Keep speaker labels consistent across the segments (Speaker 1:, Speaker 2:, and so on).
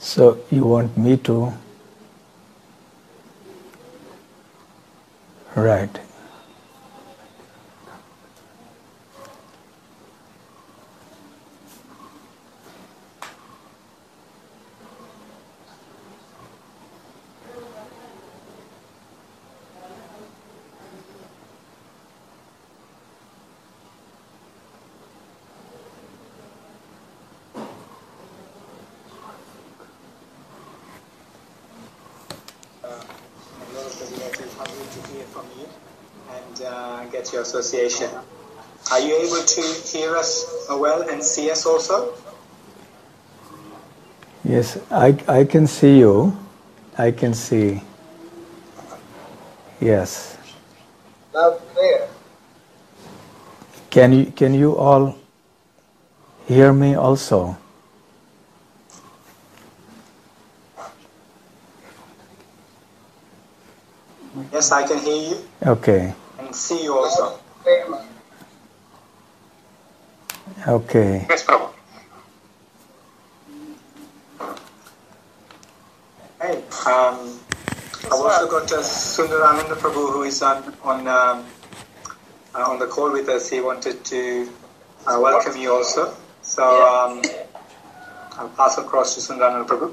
Speaker 1: So you want me to write.
Speaker 2: Get your association. Are you able to hear us well and see us also?
Speaker 1: Yes, I can see you. I can see. Yes.
Speaker 2: Loud and clear.
Speaker 1: Can you all hear me also?
Speaker 2: Yes, I can hear you.
Speaker 1: Okay.
Speaker 2: And see you also.
Speaker 1: Okay.
Speaker 2: Yes, Prabhu. Hey, I've also got Sundarananda Prabhu who is on the call with us. He wanted to welcome you also. So I'll pass across to Sundarananda Prabhu.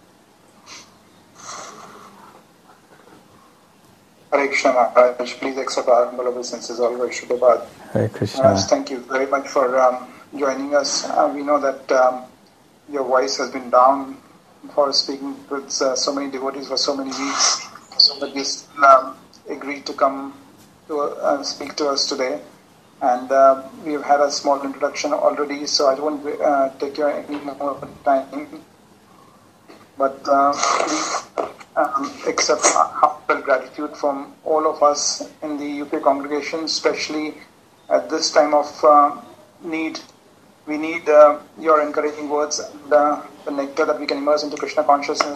Speaker 3: Hare Krishna Maharaj, please accept our humble obeisances all Vaishnava.
Speaker 1: Hare Krishna.
Speaker 3: Maharaj, thank you very much for joining us. We know that your voice has been down for speaking with so many devotees for so many weeks. But you still agreed to come to speak to us today. And we've had a small introduction already, so I don't want to take your any more time. But please accept heartfelt gratitude from all of us in the UK congregation, especially at this time of need. We need your encouraging words and the nectar that we can immerse into Krishna consciousness.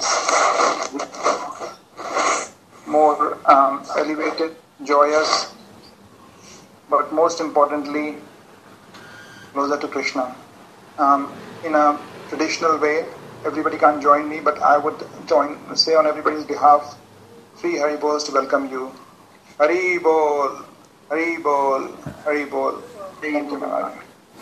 Speaker 3: More elevated, joyous, but most importantly, closer to Krishna. In a traditional way, everybody can't join me, but I would say on everybody's behalf, 3 Hari Bols to welcome you. Hari Bol, Hari Bol, Hari Bol. Thank you, Maharaj.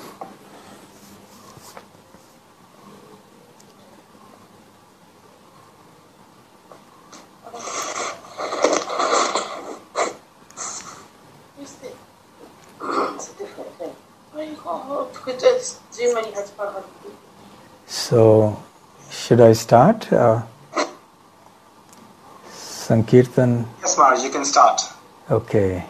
Speaker 1: So, should I start? Sankirtan?
Speaker 2: Yes, Maharaj, you can start.
Speaker 1: Okay.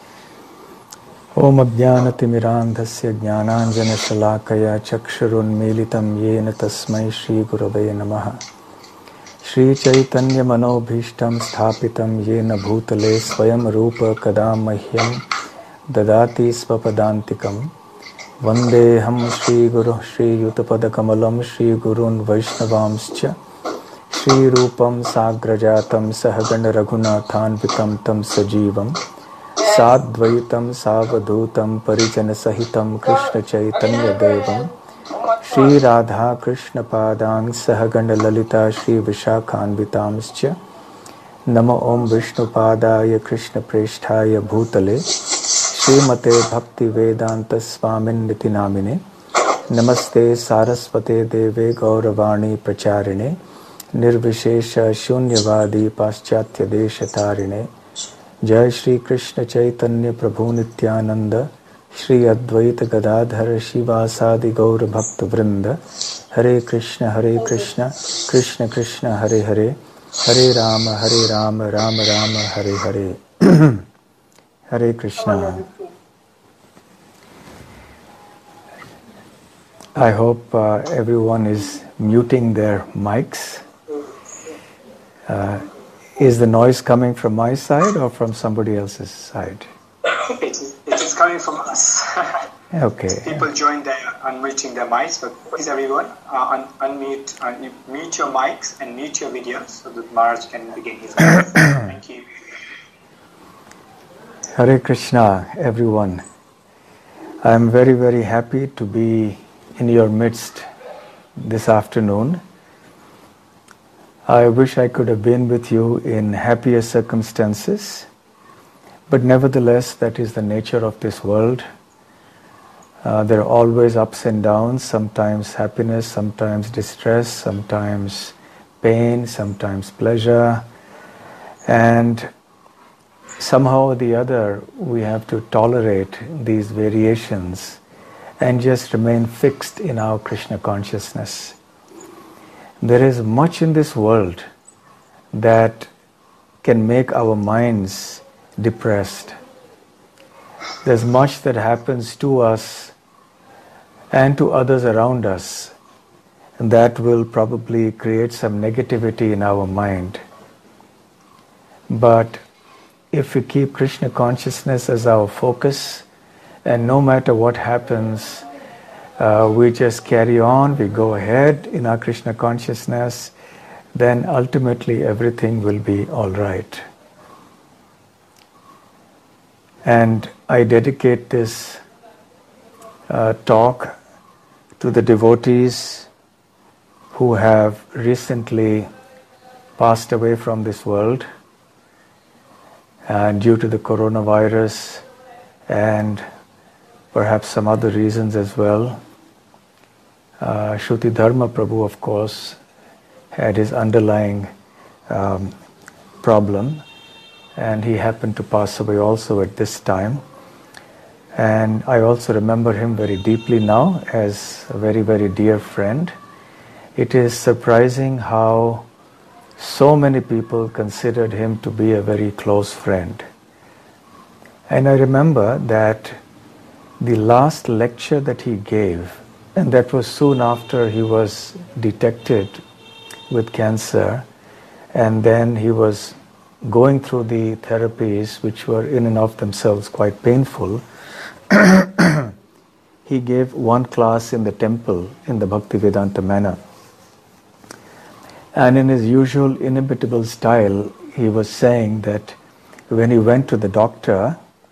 Speaker 1: Om Ajnanatimiraandhasya Jnananjana Shalakaya Chakshurunmilitam Yena Tasmai Shri Gurave Namaha Shri Chaitanya Manobhishtam Sthapitam Yena Bhutale Swayam Rupa Kadam Mahyam Dadati Svapadantikam Vandeham Shri Guru Shri Yutapada Kamalam Shri Gurun Vaishnavamscha Shri Rupam Sagrajatam Sahagana Raghunathanvitam Tam Sajivam Sadvaitam Savadhutam Parijana Sahitam Krishna Chaitanya Devam Shri Radha Krishna Padang Sahagana Lalita Shri Vishakhanvitamscha Nama Om Vishnu Padaya Krishna Presthaya Bhutale Srimate Bhakti Vedanta Swamin Niti Namine Namaste Saraswate Deve Gauravani Pracharine Nirvishesha Shunyavadi Paschatya Deshatarine Jai Shri Krishna Chaitanya Prabhu Nityananda Shri Advaita Gadadhara Shivasadi Gaura Bhakta Vrinda Hare Krishna Krishna Krishna Hare Hare Hare Rama Rama Rama Hare Hare Hare Krishna. I hope everyone is muting their mics. Is the noise coming from my side or from somebody else's side?
Speaker 2: It is coming from us.
Speaker 1: Okay.
Speaker 2: People join their unmuting their mics, but please everyone mute your mics and mute your videos so that Maharaj can begin his class. Thank you.
Speaker 1: Hare Krishna, everyone. I am very, very happy to be in your midst this afternoon. I wish I could have been with you in happier circumstances, but nevertheless, that is the nature of this world. There are always ups and downs, sometimes happiness, sometimes distress, sometimes pain, sometimes pleasure, and somehow or the other we have to tolerate these variations and just remain fixed in our Krishna consciousness. There is much in this world that can make our minds depressed. There's much that happens to us and to others around us that will probably create some negativity in our mind. But if we keep Krishna consciousness as our focus, and no matter what happens, we just carry on, we go ahead in our Krishna consciousness, then ultimately everything will be all right. And I dedicate this talk to the devotees who have recently passed away from this world due to the coronavirus and perhaps some other reasons as well. Shruti Dharma Prabhu, of course, had his underlying problem, and he happened to pass away also at this time. And I also remember him very deeply now as a very, very dear friend. It is surprising how so many people considered him to be a very close friend. And I remember that the last lecture that he gave, and that was soon after he was detected with cancer, and then he was going through the therapies which were in and of themselves quite painful. He gave one class in the temple in the Bhaktivedanta manner. And in his usual inimitable style, he was saying that when he went to the doctor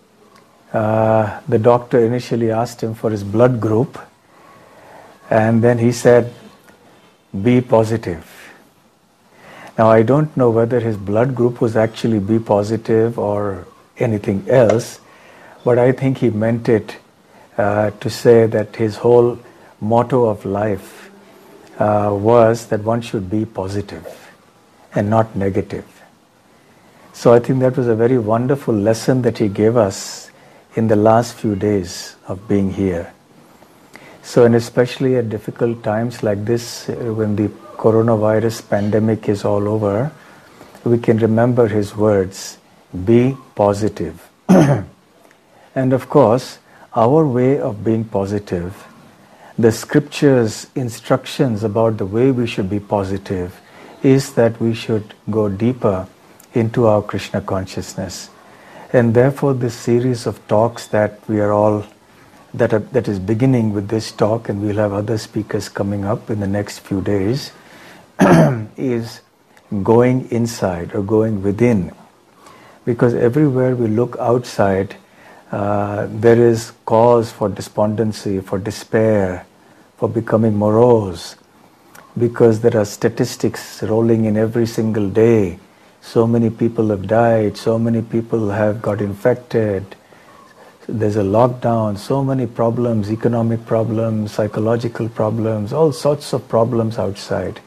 Speaker 1: initially asked him for his blood group, and then he said, "B positive." Now I don't know whether his blood group was actually B positive or anything else, but I think he meant it to say that his whole motto of life was that one should be positive and not negative. So I think that was a very wonderful lesson that he gave us in the last few days of being here. So, and especially at difficult times like this, when the coronavirus pandemic is all over, we can remember his words, be positive. And of course, our way of being positive, the scriptures' instructions about the way we should be positive is that we should go deeper into our Krishna consciousness. And therefore this series of talks that we are all, that is beginning with this talk, and we'll have other speakers coming up in the next few days, is going inside or going within. Because everywhere we look outside, there is cause for despondency, for despair, for becoming morose, because there are statistics rolling in every single day. So many people have died, so many people have got infected, there's a lockdown, so many problems, economic problems, psychological problems, all sorts of problems outside.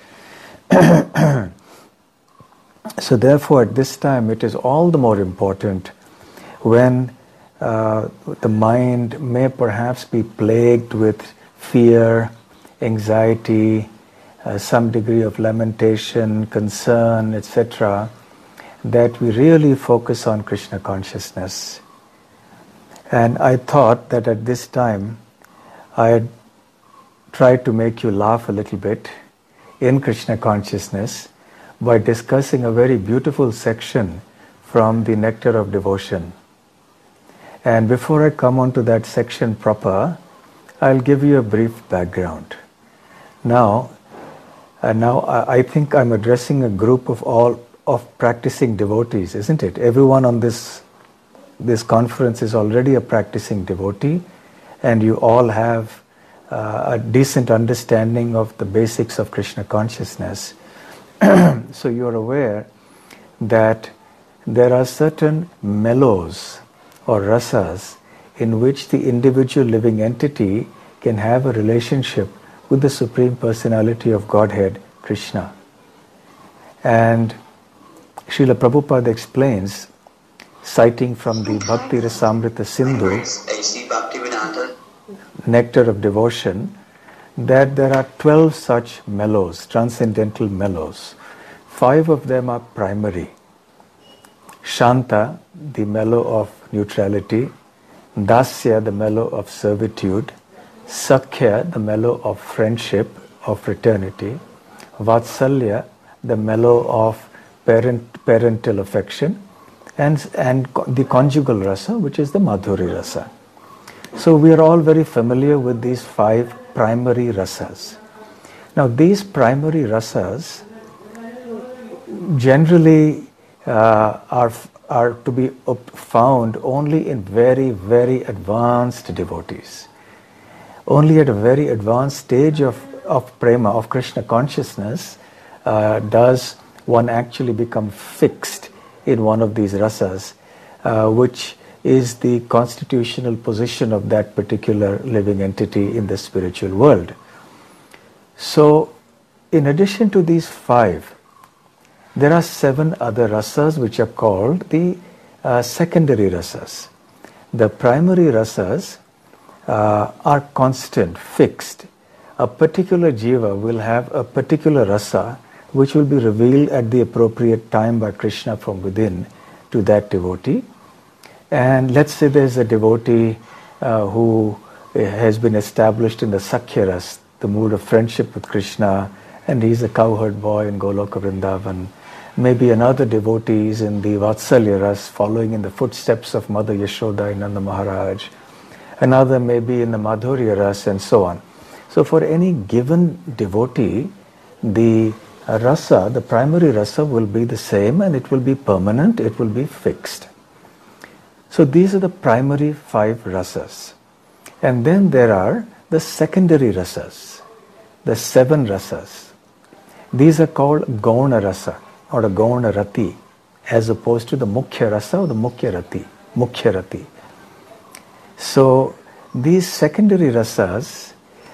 Speaker 1: So therefore at this time it is all the more important when the mind may perhaps be plagued with fear, anxiety, some degree of lamentation, concern, etc., that we really focus on Krishna consciousness. And I thought that at this time I had tried to make you laugh a little bit in Krishna consciousness by discussing a very beautiful section from the Nectar of Devotion. And before I come on to that section proper, I'll give you a brief background. Now I think I'm addressing a group of practicing devotees, isn't it? Everyone on this conference is already a practicing devotee, and you all have a decent understanding of the basics of Krishna consciousness. So you are aware that there are certain mellows or rasas in which the individual living entity can have a relationship with the Supreme Personality of Godhead, Krishna. And Srila Prabhupada explains, citing from the Bhakti Rasamrita Sindhu, Nectar of Devotion, that there are 12 such mellows, transcendental mellows. 5 of them are primary. Shanta, the mellow of neutrality; Dasya, the mellow of servitude; Sakhya, the mellow of friendship, of fraternity; Vatsalya, the mellow of parental affection; and the conjugal rasa, which is the Madhuri rasa. So we are all very familiar with these 5 primary rasas. Now these primary rasas generally are to be found only in very, very advanced devotees. Only at a very advanced stage of prema, of Krishna consciousness, does one actually become fixed in one of these rasas, which is the constitutional position of that particular living entity in the spiritual world. So, in addition to these 5, there are 7 other rasas which are called the secondary rasas. The primary rasas are constant, fixed. A particular jiva will have a particular rasa which will be revealed at the appropriate time by Krishna from within to that devotee. And let's say there's a devotee who has been established in the Sakhya ras, the mood of friendship with Krishna, and he's a cowherd boy in Goloka Vrindavan. Maybe another devotee is in the Vatsalya ras, following in the footsteps of Mother Yashoda and Nanda Maharaj. Another may be in the Madhurya ras, and so on. So for any given devotee, the rasa, the primary rasa, will be the same, and it will be permanent, it will be fixed. So these are the primary 5 rasas. And then there are the secondary rasas, the 7 rasas. These are called Gauna rasa or a Gauna rati, as opposed to the Mukhya rasa or the Mukhya rati. So these secondary rasas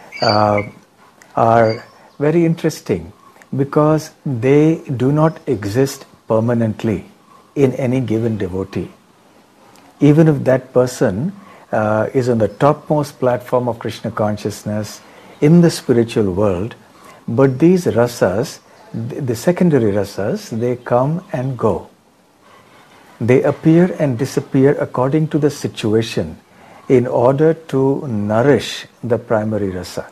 Speaker 1: are very interesting because they do not exist permanently in any given devotee. Even if that person is on the topmost platform of Krishna consciousness in the spiritual world, but these rasas, the secondary rasas, they come and go. They appear and disappear according to the situation in order to nourish the primary rasa.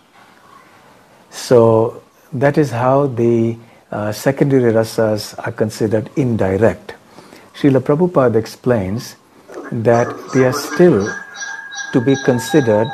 Speaker 1: So that is how the secondary rasas are considered indirect. Srila Prabhupada explains that they are still to be considered,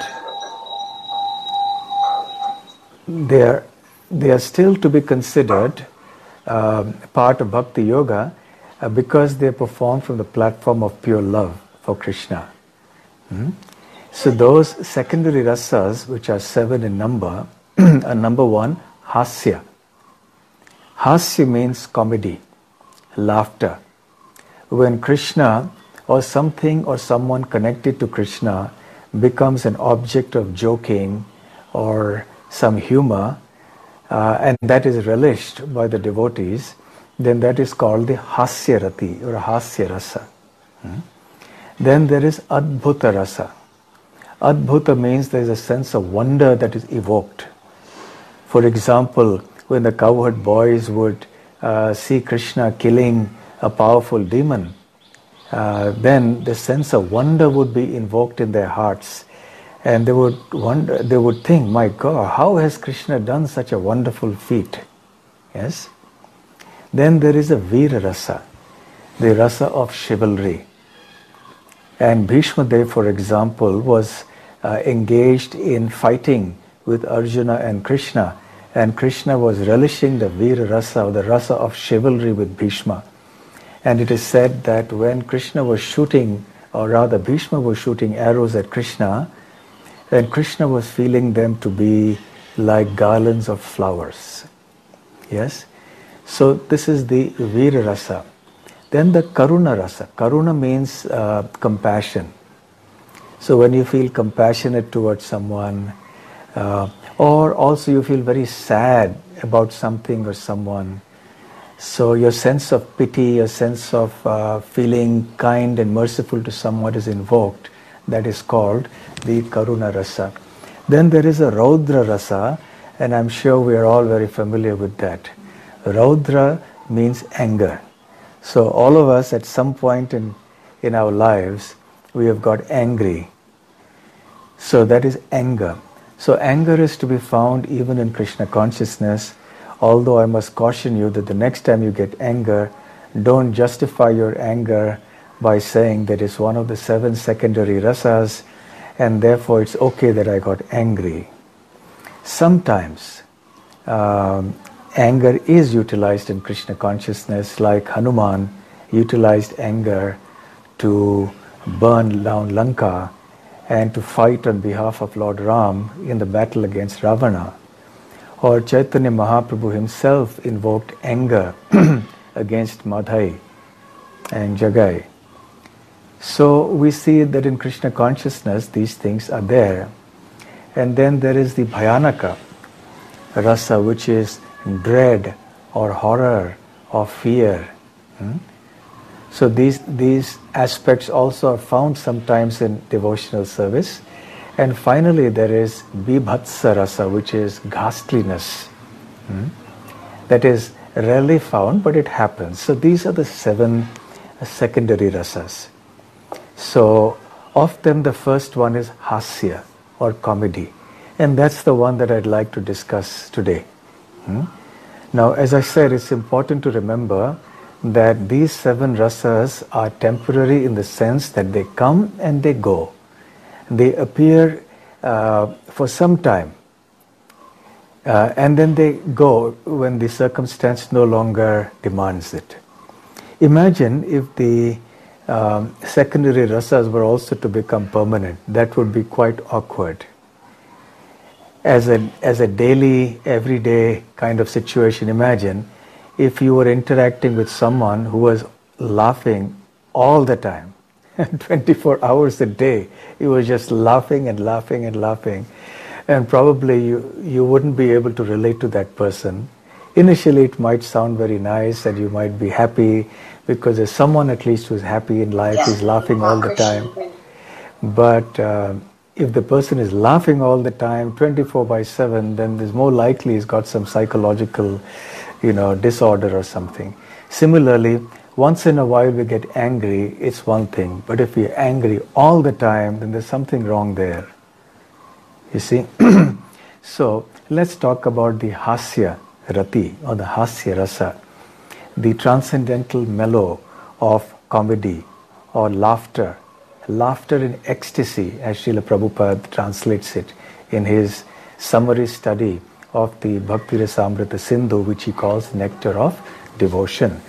Speaker 1: they are still to be considered part of Bhakti Yoga because they are performed from the platform of pure love for Krishna. So those secondary rasas, which are 7 in number, are number 1, hasya. Hasya means comedy, laughter. When Krishna or something or someone connected to Krishna becomes an object of joking or some humor, and that is relished by the devotees, then that is called the hasya rati or hasya rasa. Then there is adbhuta rasa. Adbhuta means there is a sense of wonder that is evoked. For example, when the cowherd boys would see Krishna killing a powerful demon, then the sense of wonder would be invoked in their hearts, and they would wonder, they would think, my God, how has Krishna done such a wonderful feat? Yes. Then there is a Veera rasa, the rasa of chivalry. And Bhishma Dev, for example, was engaged in fighting with Arjuna and Krishna was relishing the Veera rasa, or the rasa of chivalry, with Bhishma. And it is said that when Krishna was shooting, or rather Bhishma was shooting arrows at Krishna, then Krishna was feeling them to be like garlands of flowers. Yes? So this is the Vira Rasa. Then the Karuna Rasa. Karuna means compassion. So when you feel compassionate towards someone, or also you feel very sad about something or someone, so your sense of pity, your sense of feeling kind and merciful to someone is invoked. That is called the Karuna Rasa. Then there is a Raudra Rasa, and I'm sure we are all very familiar with that. Raudra means anger. So all of us at some point in our lives, we have got angry. So that is anger. So anger is to be found even in Krishna consciousness, although I must caution you that the next time you get anger, don't justify your anger by saying that it's one of the 7 secondary rasas and therefore it's okay that I got angry. Sometimes anger is utilized in Krishna consciousness, like Hanuman utilized anger to burn down Lanka and to fight on behalf of Lord Ram in the battle against Ravana. Or Chaitanya Mahaprabhu himself invoked anger against Madhai and Jagai. So we see that in Krishna consciousness these things are there. And then there is the Bhayanaka Rasa, which is dread or horror or fear. So these aspects also are found sometimes in devotional service. And finally there is Bibhatsa Rasa, which is ghastliness. That is rarely found, but it happens. So these are the 7 secondary rasas. So of them the first one is Hasya or comedy. And that's the one that I'd like to discuss today. Now, as I said, it's important to remember that these 7 rasas are temporary in the sense that they come and they go. They appear for some time and then they go when the circumstance no longer demands it. Imagine if the secondary rasas were also to become permanent. That would be quite awkward. As a daily, everyday kind of situation, imagine if you were interacting with someone who was laughing all the time, 24 hours a day, he was just laughing and laughing and laughing, and probably you wouldn't be able to relate to that person. Initially it might sound very nice and you might be happy because there's someone at least who's happy in life, who's laughing all the time. But if the person is laughing all the time, 24/7, then there's more likely he's got some psychological, disorder or something. Similarly, once in a while we get angry, it's one thing. But if we're angry all the time, then there's something wrong there. You see? So let's talk about the Hasya Rati or the Hasya Rasa, the transcendental mellow of comedy or laughter. Laughter in ecstasy, as Srila Prabhupada translates it in his summary study of the Bhakti Rasamrita Sindhu, which he calls Nectar of Devotion.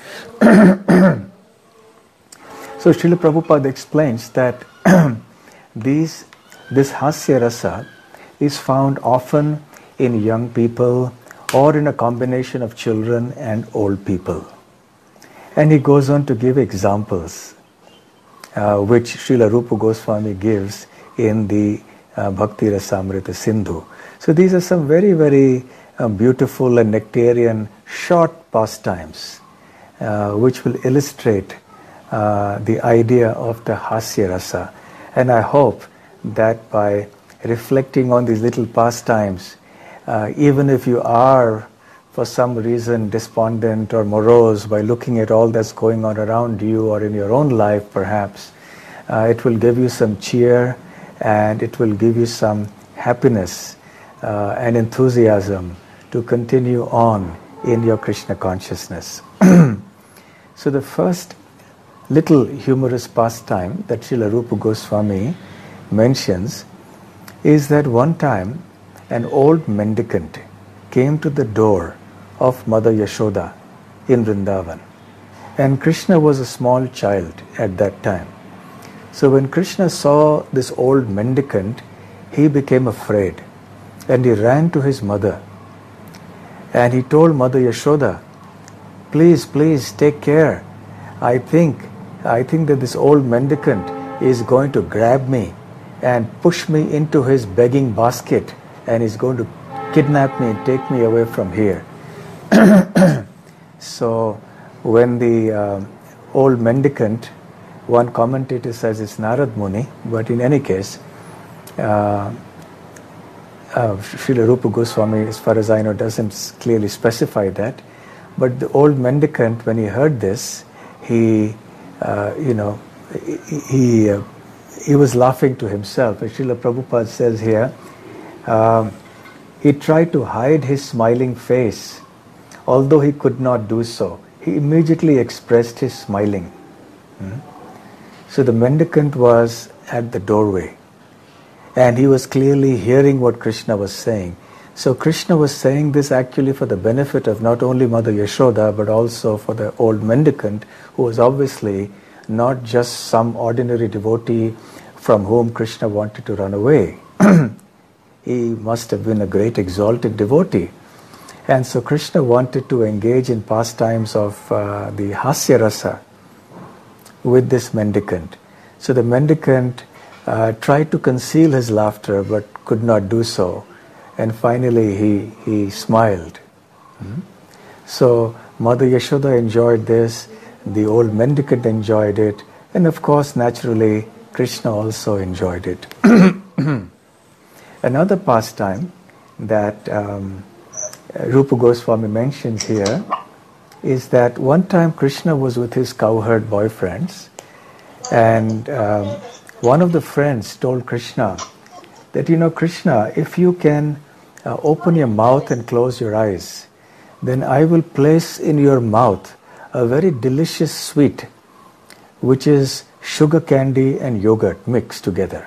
Speaker 1: So Srila Prabhupada explains that this Hasya Rasa is found often in young people or in a combination of children and old people. And he goes on to give examples which Srila Rupa Goswami gives in the Bhakti Rasamrita Sindhu. So these are some very, very beautiful and nectarian short pastimes which will illustrate the idea of the Hasya Rasa. And I hope that by reflecting on these little pastimes, even if you are for some reason despondent or morose, by looking at all that's going on around you or in your own life perhaps, it will give you some cheer and it will give you some happiness and enthusiasm to continue on in your Krishna consciousness. So the first little humorous pastime that Srila Rupa Goswami mentions is that one time an old mendicant came to the door of Mother Yashoda in Vrindavan. And Krishna was a small child at that time. So when Krishna saw this old mendicant, he became afraid and he ran to his mother. And he told Mother Yashoda please, please take care. I think that this old mendicant is going to grab me and push me into his begging basket, and is going to kidnap me and take me away from here. So when the old mendicant, one commentator says it's Narad Muni, but in any case, Srila Rupa Goswami, as far as I know, doesn't clearly specify that. But the old mendicant, when he heard this, he was laughing to himself. As Srila Prabhupada says here, he tried to hide his smiling face. Although he could not do so, he immediately expressed his smiling. So the mendicant was at the doorway, and he was clearly hearing what Krishna was saying. So Krishna was saying this actually for the benefit of not only Mother Yashoda, but also for the old mendicant, who was obviously not just some ordinary devotee from whom Krishna wanted to run away. He must have been a great exalted devotee. And so Krishna wanted to engage in pastimes of the Hasya Rasa with this mendicant. So the mendicant tried to conceal his laughter but could not do so. And finally he smiled. So Mother Yashoda enjoyed this, the old mendicant enjoyed it, and of course naturally Krishna also enjoyed it. Another pastime that Rupa Goswami mentions here is that one time Krishna was with his cowherd boyfriends, and one of the friends told Krishna that, Krishna, if you can open your mouth and close your eyes, then I will place in your mouth a very delicious sweet, which is sugar candy and yogurt mixed together.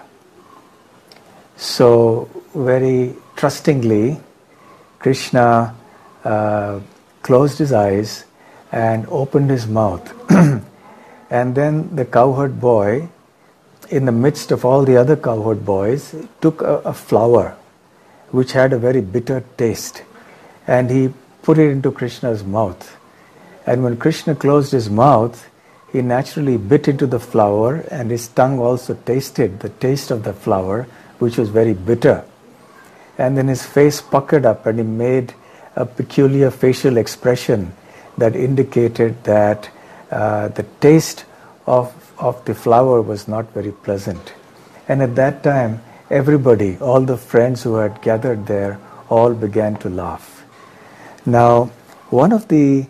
Speaker 1: So very trustingly, Krishna closed his eyes and opened his mouth. And then the cowherd boy, in the midst of all the other cowherd boys, took a flower which had a very bitter taste, and he put it into Krishna's mouth. And when Krishna closed his mouth, he naturally bit into the flower, and his tongue also tasted the taste of the flower, which was very bitter. And then his face puckered up, and he made a peculiar facial expression that indicated that the taste of the flower was not very pleasant. And at that time, everybody, all the friends who had gathered there, all began to laugh. Now, one of the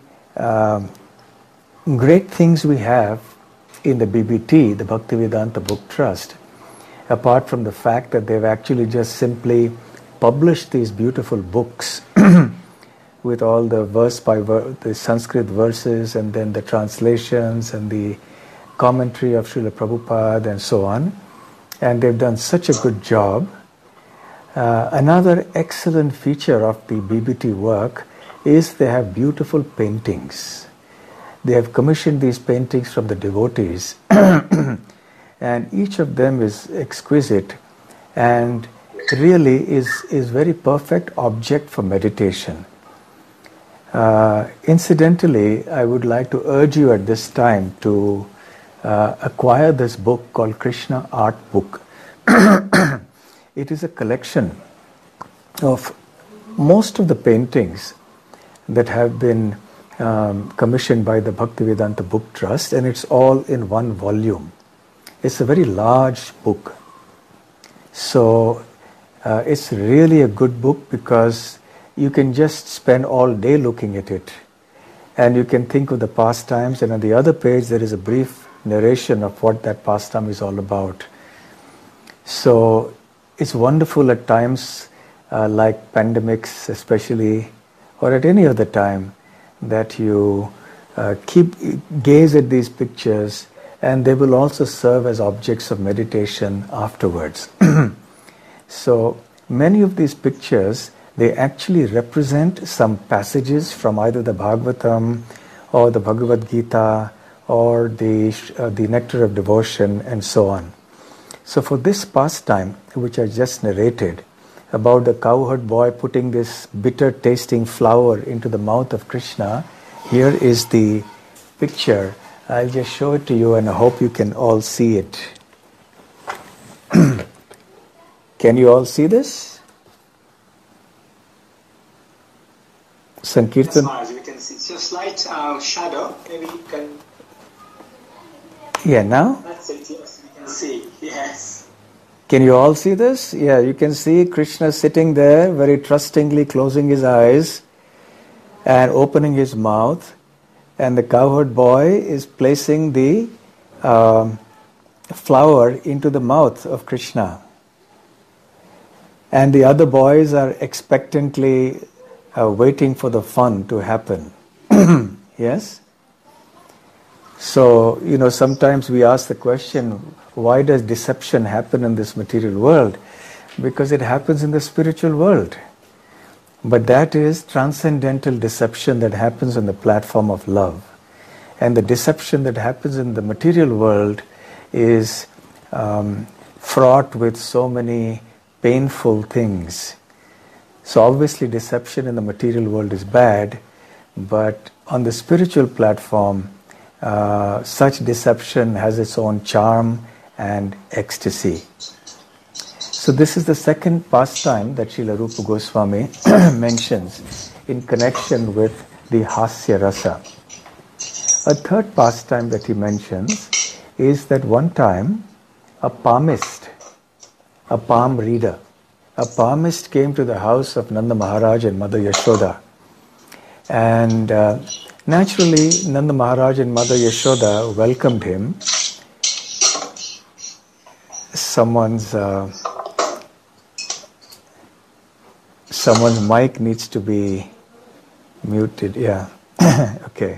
Speaker 1: great things we have in the BBT, the Bhaktivedanta Book Trust, apart from the fact that they've actually just simply published these beautiful books with all the verse by verse, the Sanskrit verses, and then the translations and the commentary of Srila Prabhupada and so on. And they've done such a good job. Another excellent feature of the BBT work is they have beautiful paintings. They have commissioned these paintings from the devotees, and each of them is exquisite and really is very perfect object for meditation. Incidentally, I would like to urge you at this time to acquire this book called Krishna Art Book. It is a collection of most of the paintings that have been commissioned by the Bhaktivedanta Book Trust, and it's all in one volume. It's a very large book. So it's really a good book because you can just spend all day looking at it, and you can think of the pastimes, and on the other page there is a brief narration of what that pastime is all about. So it's wonderful at times like pandemics especially, or at any other time, that you gaze at these pictures, and they will also serve as objects of meditation afterwards. So many of these pictures, they actually represent some passages from either the Bhagavatam or the Bhagavad Gita or the Nectar of Devotion and so on. So for this pastime, which I just narrated, about the cowherd boy putting this bitter tasting flower into the mouth of Krishna Here is the picture. I'll just show it to you and I hope you can all see it. Can you all see this? Sankirtan?
Speaker 2: Yes, you can see. It's just slight shadow. Maybe you can...
Speaker 1: Yeah, now?
Speaker 2: That's it, yes, we can see. Yes.
Speaker 1: Can you all see this? Yeah, you can see Krishna sitting there, very trustingly closing his eyes and opening his mouth. And the cowherd boy is placing the flower into the mouth of Krishna. And the other boys are expectantly waiting for the fun to happen. Yes? So, sometimes we ask the question, why does deception happen in this material world? Because it happens in the spiritual world. But that is transcendental deception that happens on the platform of love. And the deception that happens in the material world is fraught with so many painful things. So obviously deception in the material world is bad, but on the spiritual platform, such deception has its own charm and ecstasy. So this is the second pastime that Srila Rupa Goswami mentions in connection with the Hasya Rasa. A third pastime that he mentions is that one time a palmist, a palm reader, a palmist came to the house of Nanda Maharaj and Mother Yashoda. And naturally, Nanda Maharaj and Mother Yashoda welcomed him. Someone's mic needs to be muted. Yeah. Okay.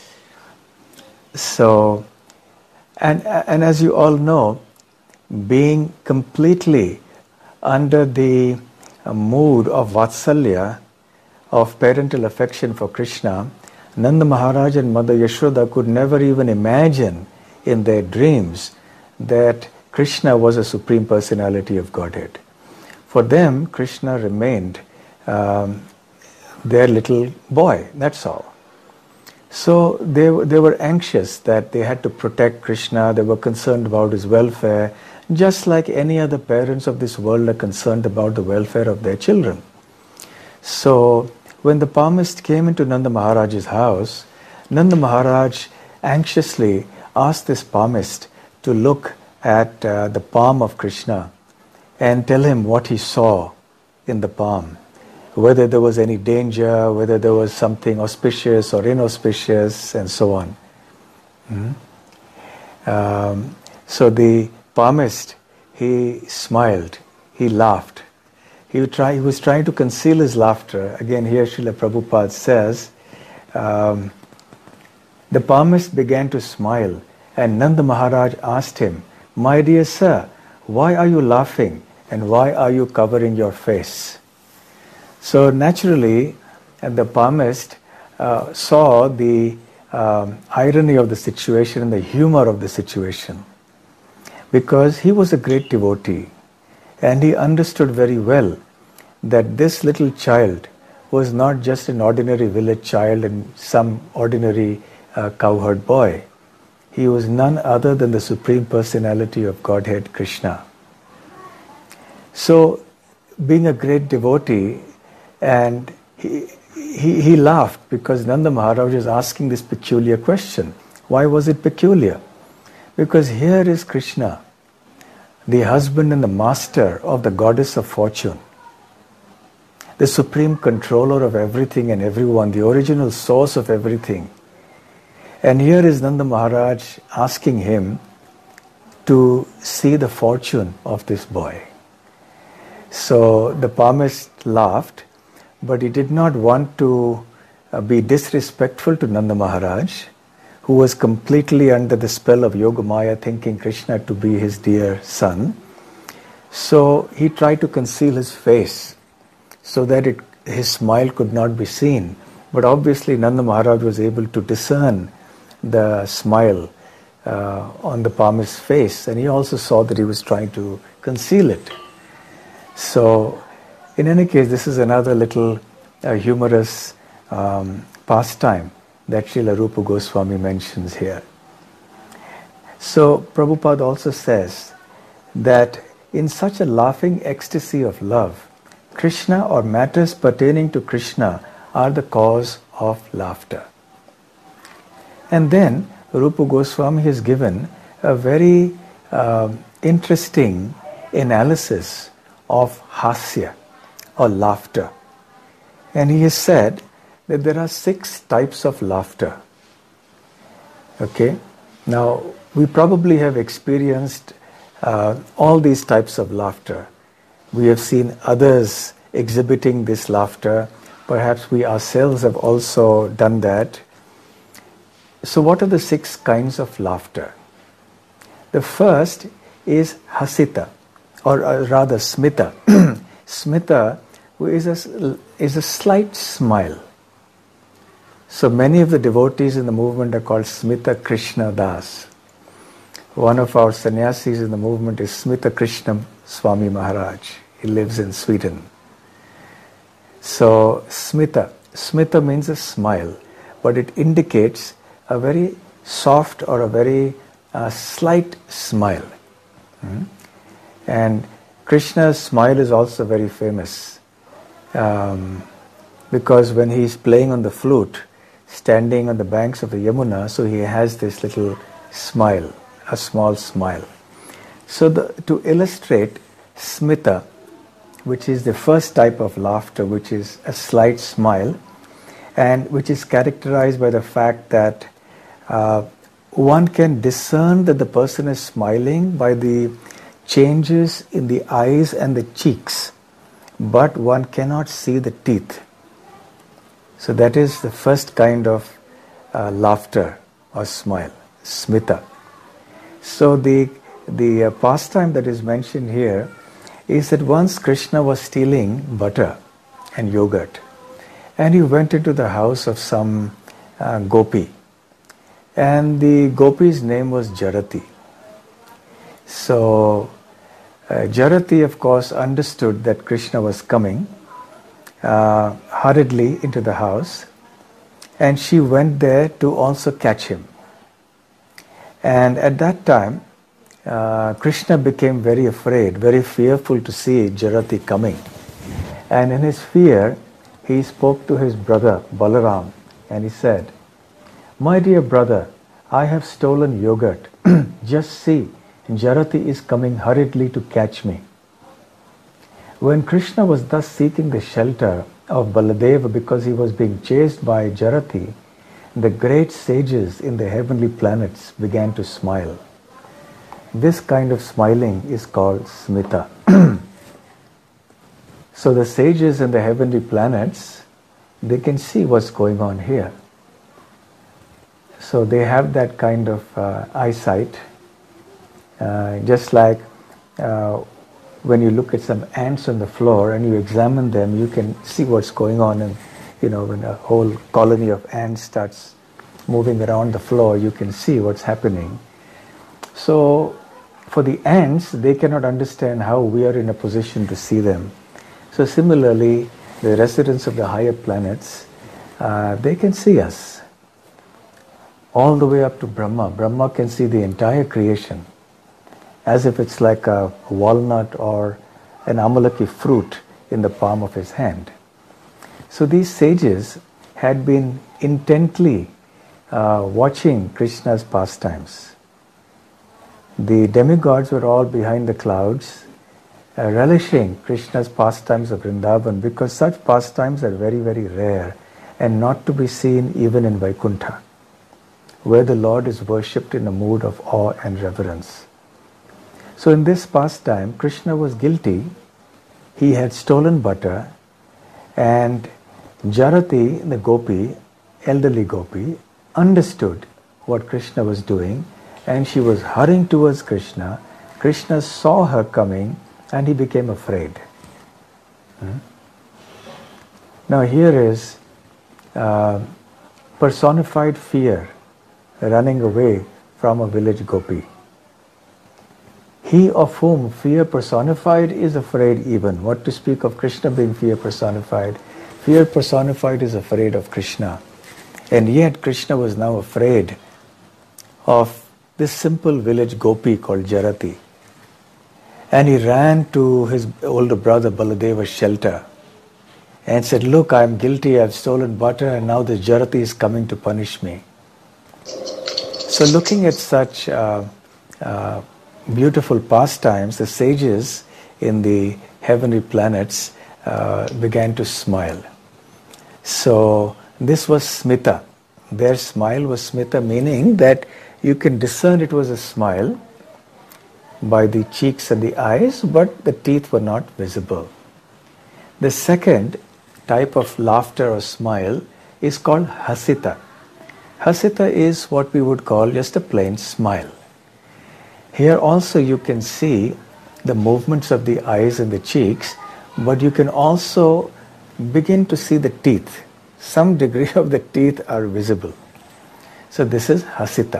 Speaker 1: So, and as you all know, being completely under the mood of Vatsalya, of parental affection for Krishna, Nanda Maharaj and Mother Yashoda could never even imagine in their dreams that Krishna was a Supreme Personality of Godhead. For them, Krishna remained their little boy, that's all. So they were anxious that they had to protect Krishna, they were concerned about his welfare, just like any other parents of this world are concerned about the welfare of their children. So when the palmist came into Nanda Maharaj's house, Nanda Maharaj anxiously asked this palmist to look at the palm of Krishna and tell him what he saw in the palm, whether there was any danger, whether there was something auspicious or inauspicious, and so on. So the palmist, he smiled, he laughed. He was trying to conceal his laughter. Again, here Srila Prabhupada says, the palmist began to smile, and Nanda Maharaj asked him, "My dear sir, why are you laughing and why are you covering your face?" So naturally, the palmist saw the irony of the situation and the humor of the situation, because he was a great devotee and he understood very well that this little child was not just an ordinary village child and some ordinary cowherd boy. He was none other than the Supreme Personality of Godhead, Krishna. So, being a great devotee, and he laughed because Nanda Maharaj was asking this peculiar question. Why was it peculiar? Because here is Krishna, the husband and the master of the goddess of fortune, the supreme controller of everything and everyone, the original source of everything. And here is Nanda Maharaj asking him to see the fortune of this boy. So the palmist laughed, but he did not want to be disrespectful to Nanda Maharaj, who was completely under the spell of Yogamaya, thinking Krishna to be his dear son. So he tried to conceal his face so that his smile could not be seen. But obviously Nanda Maharaj was able to discern the smile on the palmist's face, and he also saw that he was trying to conceal it. So in any case, this is another little humorous pastime that Srila Rupa Goswami mentions here. So Prabhupada also says that in such a laughing ecstasy of love, Krishna or matters pertaining to Krishna are the cause of laughter. And then Rupa Goswami has given a very interesting analysis of hasya or laughter. And he has said that there are 6 types of laughter. Okay? Now, we probably have experienced all these types of laughter. We have seen others exhibiting this laughter. Perhaps we ourselves have also done that. So what are the 6 kinds of laughter? The first is hasita, or rather smita. Smita is a slight smile. So many of the devotees in the movement are called Smita Krishna Das. One of our sannyasis in the movement is Smita Krishna Swami Maharaj. He lives in Sweden. So smita means a smile, but it indicates a very soft or a very slight smile. And Krishna's smile is also very famous because when he is playing on the flute, standing on the banks of the Yamuna, so he has this little smile, a small smile. So to illustrate smita, which is the first type of laughter, which is a slight smile, and which is characterized by the fact that one can discern that the person is smiling by the changes in the eyes and the cheeks, but one cannot see the teeth. So that is the first kind of laughter or smile, smita. So the pastime that is mentioned here is that once Krishna was stealing butter and yogurt, and he went into the house of some gopi, and the gopi's name was Jarati. So Jarati, of course, understood that Krishna was coming hurriedly into the house, and she went there to also catch him. And at that time, Krishna became very afraid, very fearful to see Jarati coming. And in his fear, he spoke to his brother Balaram, and he said, "My dear brother, I have stolen yogurt. Just see, Jarati is coming hurriedly to catch me." When Krishna was thus seeking the shelter of Baladeva because he was being chased by Jarati, the great sages in the heavenly planets began to smile. This kind of smiling is called smita. So the sages in the heavenly planets, they can see what's going on here. So they have that kind of eyesight, just like when you look at some ants on the floor and you examine them, you can see what's going on. And when a whole colony of ants starts moving around the floor, you can see what's happening. So for the ants, they cannot understand how we are in a position to see them. So similarly, the residents of the higher planets, they can see us. All the way up to Brahma. Brahma can see the entire creation, as if it's like a walnut or an amalaki fruit in the palm of his hand. So these sages had been intently watching Krishna's pastimes. The demigods were all behind the clouds, relishing Krishna's pastimes of Vrindavan, because such pastimes are very, very rare and not to be seen even in Vaikuntha, where the Lord is worshipped in a mood of awe and reverence. So in this pastime, Krishna was guilty. He had stolen butter, and Jarati, the gopi, elderly gopi, understood what Krishna was doing, and she was hurrying towards Krishna. Krishna saw her coming and he became afraid. Now here is personified fear running away from a village gopi. He of whom fear personified is afraid even. What to speak of Krishna being fear personified? Fear personified is afraid of Krishna. And yet Krishna was now afraid of this simple village gopi called Jarati. And he ran to his older brother Baladeva's shelter and said, "Look, I am guilty, I have stolen butter, and now the Jarati is coming to punish me." So looking at such beautiful pastimes, the sages in the heavenly planets began to smile. So this was smita. Their smile was smita, meaning that you can discern it was a smile by the cheeks and the eyes, but the teeth were not visible. The second type of laughter or smile is called hasita. Hasita is what we would call just a plain smile. Here also you can see the movements of the eyes and the cheeks, but you can also begin to see the teeth. Some degree of the teeth are visible. So this is hasita.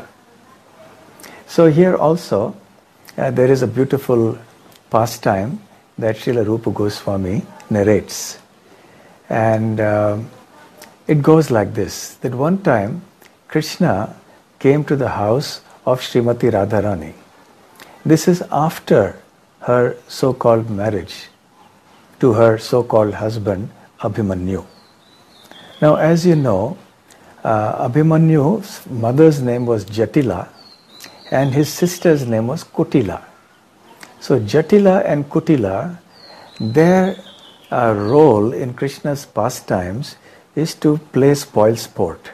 Speaker 1: So here also there is a beautiful pastime that Srila Rupa Goswami narrates. And it goes like this, that one time Krishna came to the house of Srimati Radharani. This is after her so-called marriage to her so-called husband Abhimanyu. Now, as you know, Abhimanyu's mother's name was Jatila and his sister's name was Kutila. So Jatila and Kutila, their role in Krishna's pastimes is to play spoil sport.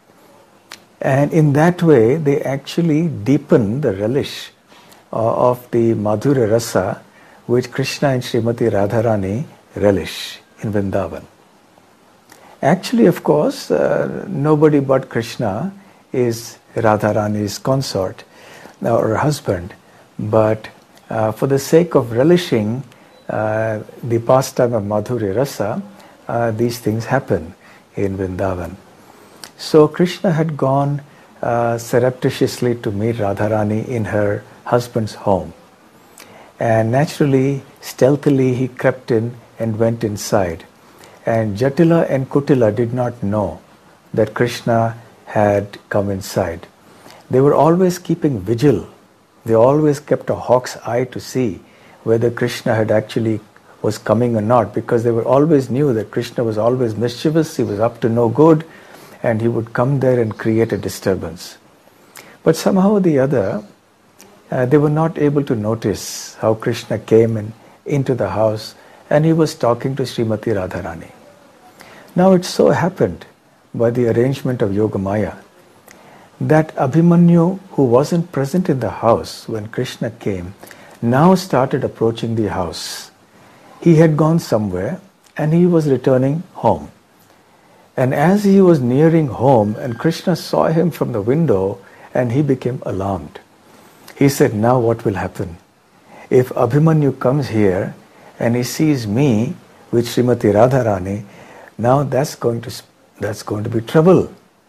Speaker 1: And in that way, they actually deepen the relish of the Madhurya Rasa which Krishna and Srimati Radharani relish in Vrindavan. Actually, of course, nobody but Krishna is Radharani's consort or husband, but for the sake of relishing the pastime of Madhurya Rasa, these things happen in Vrindavan. So Krishna had gone surreptitiously to meet Radharani in her husband's home. And naturally, stealthily, he crept in and went inside. And Jatila and Kutila did not know that Krishna had come inside. They were always keeping vigil. They always kept a hawk's eye to see whether Krishna had actually was coming or not, because they were always knew that Krishna was always mischievous, he was up to no good, and he would come there and create a disturbance. But somehow or the other, they were not able to notice how Krishna came into the house and he was talking to Srimati Radharani. Now it so happened, by the arrangement of Yogamaya, that Abhimanyu, who wasn't present in the house when Krishna came, now started approaching the house. He had gone somewhere and he was returning home. And as he was nearing home and Krishna saw him from the window, and he became alarmed. He said, "Now what will happen? If Abhimanyu comes here and he sees me with Srimati Radharani, now that's going to be trouble."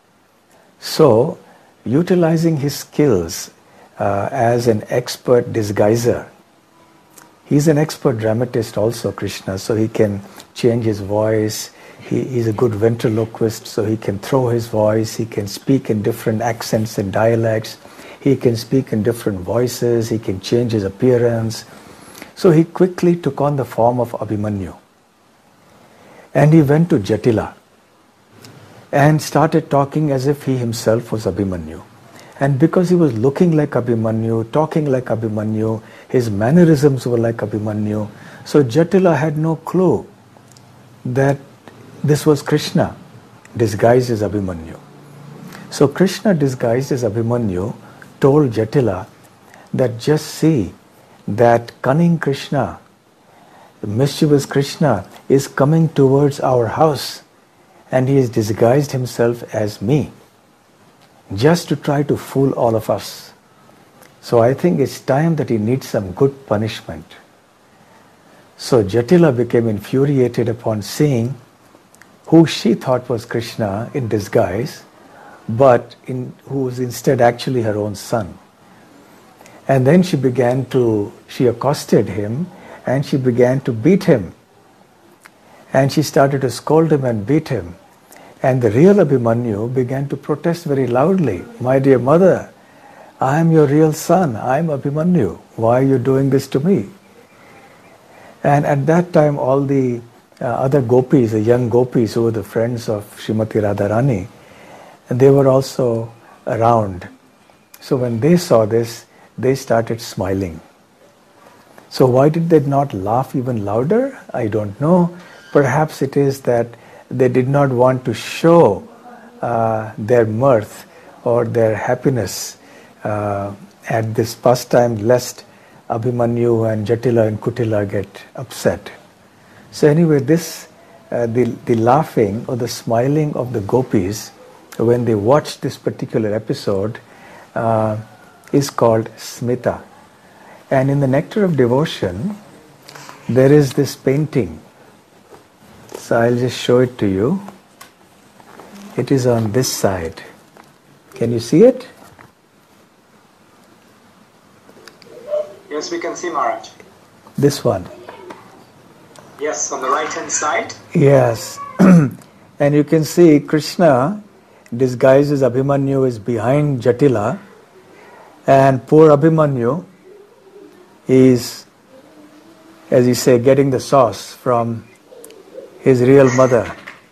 Speaker 1: So, utilizing his skills as an expert disguiser, he's an expert dramatist also, Krishna, so he can change his voice. He's a good ventriloquist, so he can throw his voice, he can speak in different accents and dialects, he can speak in different voices, he can change his appearance. So he quickly took on the form of Abhimanyu. And he went to Jatila and started talking as if he himself was Abhimanyu. And because he was looking like Abhimanyu, talking like Abhimanyu, his mannerisms were like Abhimanyu, so Jatila had no clue that this was Krishna disguised as Abhimanyu. So Krishna disguised as Abhimanyu told Jatila that just see that cunning Krishna, the mischievous Krishna is coming towards our house and he has disguised himself as me just to try to fool all of us. So I think it's time that he needs some good punishment. So Jatila became infuriated upon seeing who she thought was Krishna in disguise, but who was instead actually her own son. And then she accosted him and she began to beat him. And she started to scold him and beat him. And the real Abhimanyu began to protest very loudly. My dear mother, I am your real son. I am Abhimanyu. Why are you doing this to me? And at that time, all the other gopis, the young gopis who were the friends of Srimati Radharani, they were also around. So when they saw this, they started smiling. So why did they not laugh even louder? I don't know. Perhaps it is that they did not want to show their mirth or their happiness at this pastime, lest Abhimanyu and Jatila and Kutila get upset. So anyway, this the laughing or the smiling of the gopis when they watched this particular episode is called smita. And in the Nectar of Devotion, there is this painting. So I'll just show it to you. It is on this side. Can you see it?
Speaker 2: Yes, we can see, Maharaj.
Speaker 1: This one.
Speaker 2: Yes, on the right-hand side.
Speaker 1: Yes. And you can see Krishna, disguised as Abhimanyu, is behind Jatila. And poor Abhimanyu is, as you say, getting the sauce from his real mother.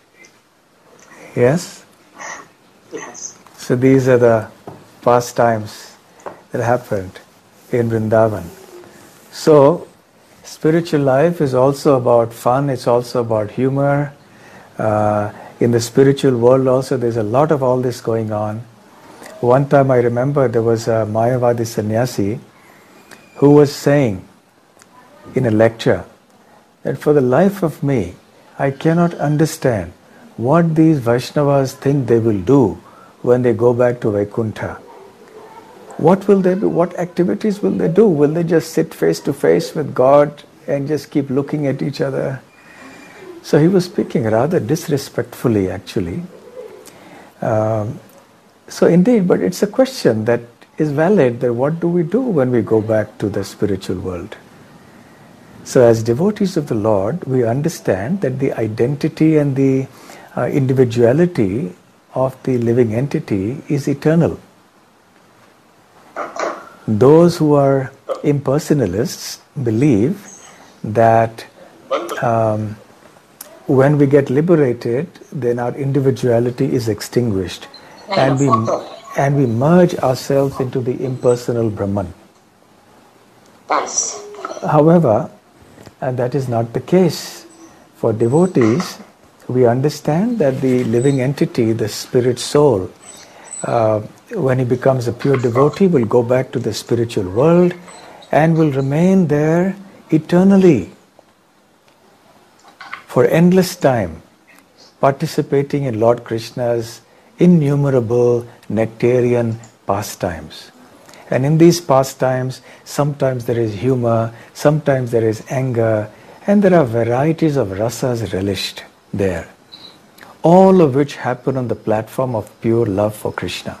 Speaker 1: Yes?
Speaker 2: Yes.
Speaker 1: So these are the pastimes that happened in Vrindavan. So, spiritual life is also about fun, it's also about humor. In the spiritual world also there's a lot of all this going on. One time I remember there was a Mayavadi sannyasi who was saying in a lecture that for the life of me, I cannot understand what these Vaishnavas think they will do when they go back to Vaikuntha. What will they do? What activities will they do? Will they just sit face to face with God and just keep looking at each other? So he was speaking rather disrespectfully, actually. So indeed, but it's a question that is valid, that what do we do when we go back to the spiritual world? So as devotees of the Lord, we understand that the identity and the individuality of the living entity is eternal. Those who are impersonalists believe that when we get liberated, then our individuality is extinguished and we merge ourselves into the impersonal Brahman. However, that is not the case. For devotees, we understand that the living entity, the spirit soul, when he becomes a pure devotee, will go back to the spiritual world and will remain there eternally for endless time, participating in Lord Krishna's innumerable nectarian pastimes. And in these pastimes, sometimes there is humor, sometimes there is anger, and there are varieties of rasas relished there, all of which happen on the platform of pure love for Krishna.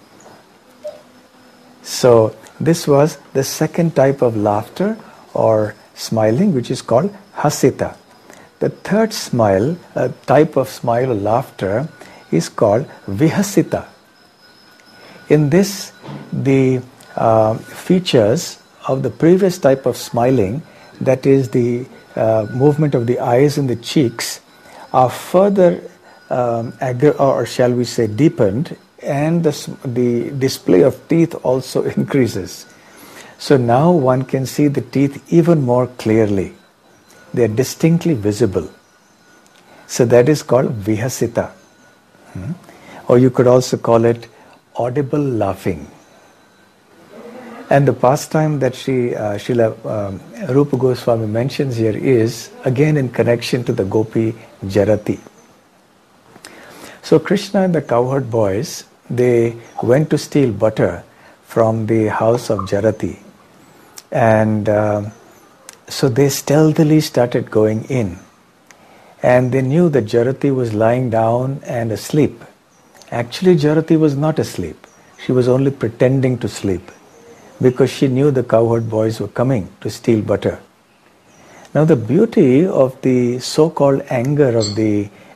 Speaker 1: So this was the second type of laughter or smiling, which is called hasita. The third type of smile or laughter is called vihasita. In this, the features of the previous type of smiling, that is the movement of the eyes and the cheeks, are further or shall we say deepened, and the display of teeth also increases. So now one can see the teeth even more clearly. They are distinctly visible. So that is called vihasita. Or you could also call it audible laughing. And the pastime that Srila Rupa Goswami mentions here is again in connection to the Gopi Jarati. So Krishna and the cowherd boys, they went to steal butter from the house of Jarati. And so they stealthily started going in. And they knew that Jarati was lying down and asleep. Actually, Jarati was not asleep. She was only pretending to sleep, because she knew the cowherd boys were coming to steal butter. Now the beauty of the so-called anger of the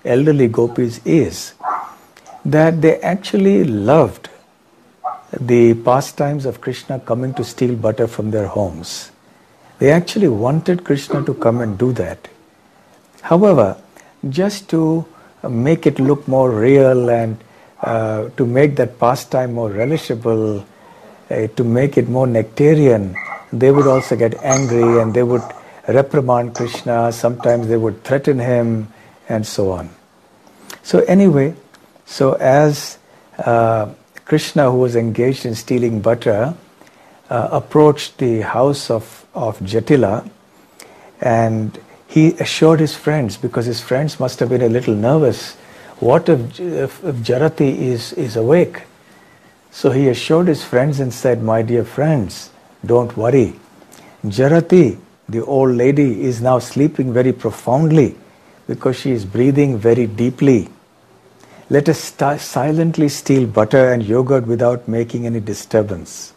Speaker 1: elderly gopis is that they actually loved the pastimes of Krishna coming to steal butter from their homes. They actually wanted Krishna to come and do that. However, just to make it look more real and to make that pastime more relishable, to make it more nectarian, they would also get angry and they would reprimand Krishna. Sometimes they would threaten him and so on. So anyway, so as Krishna, who was engaged in stealing butter, approached the house of Jatila, and he assured his friends, because his friends must have been a little nervous, what if Jarati is awake? So he assured his friends and said, my dear friends, don't worry. Jarati, the old lady, is now sleeping very profoundly because she is breathing very deeply. Let us silently steal butter and yogurt without making any disturbance.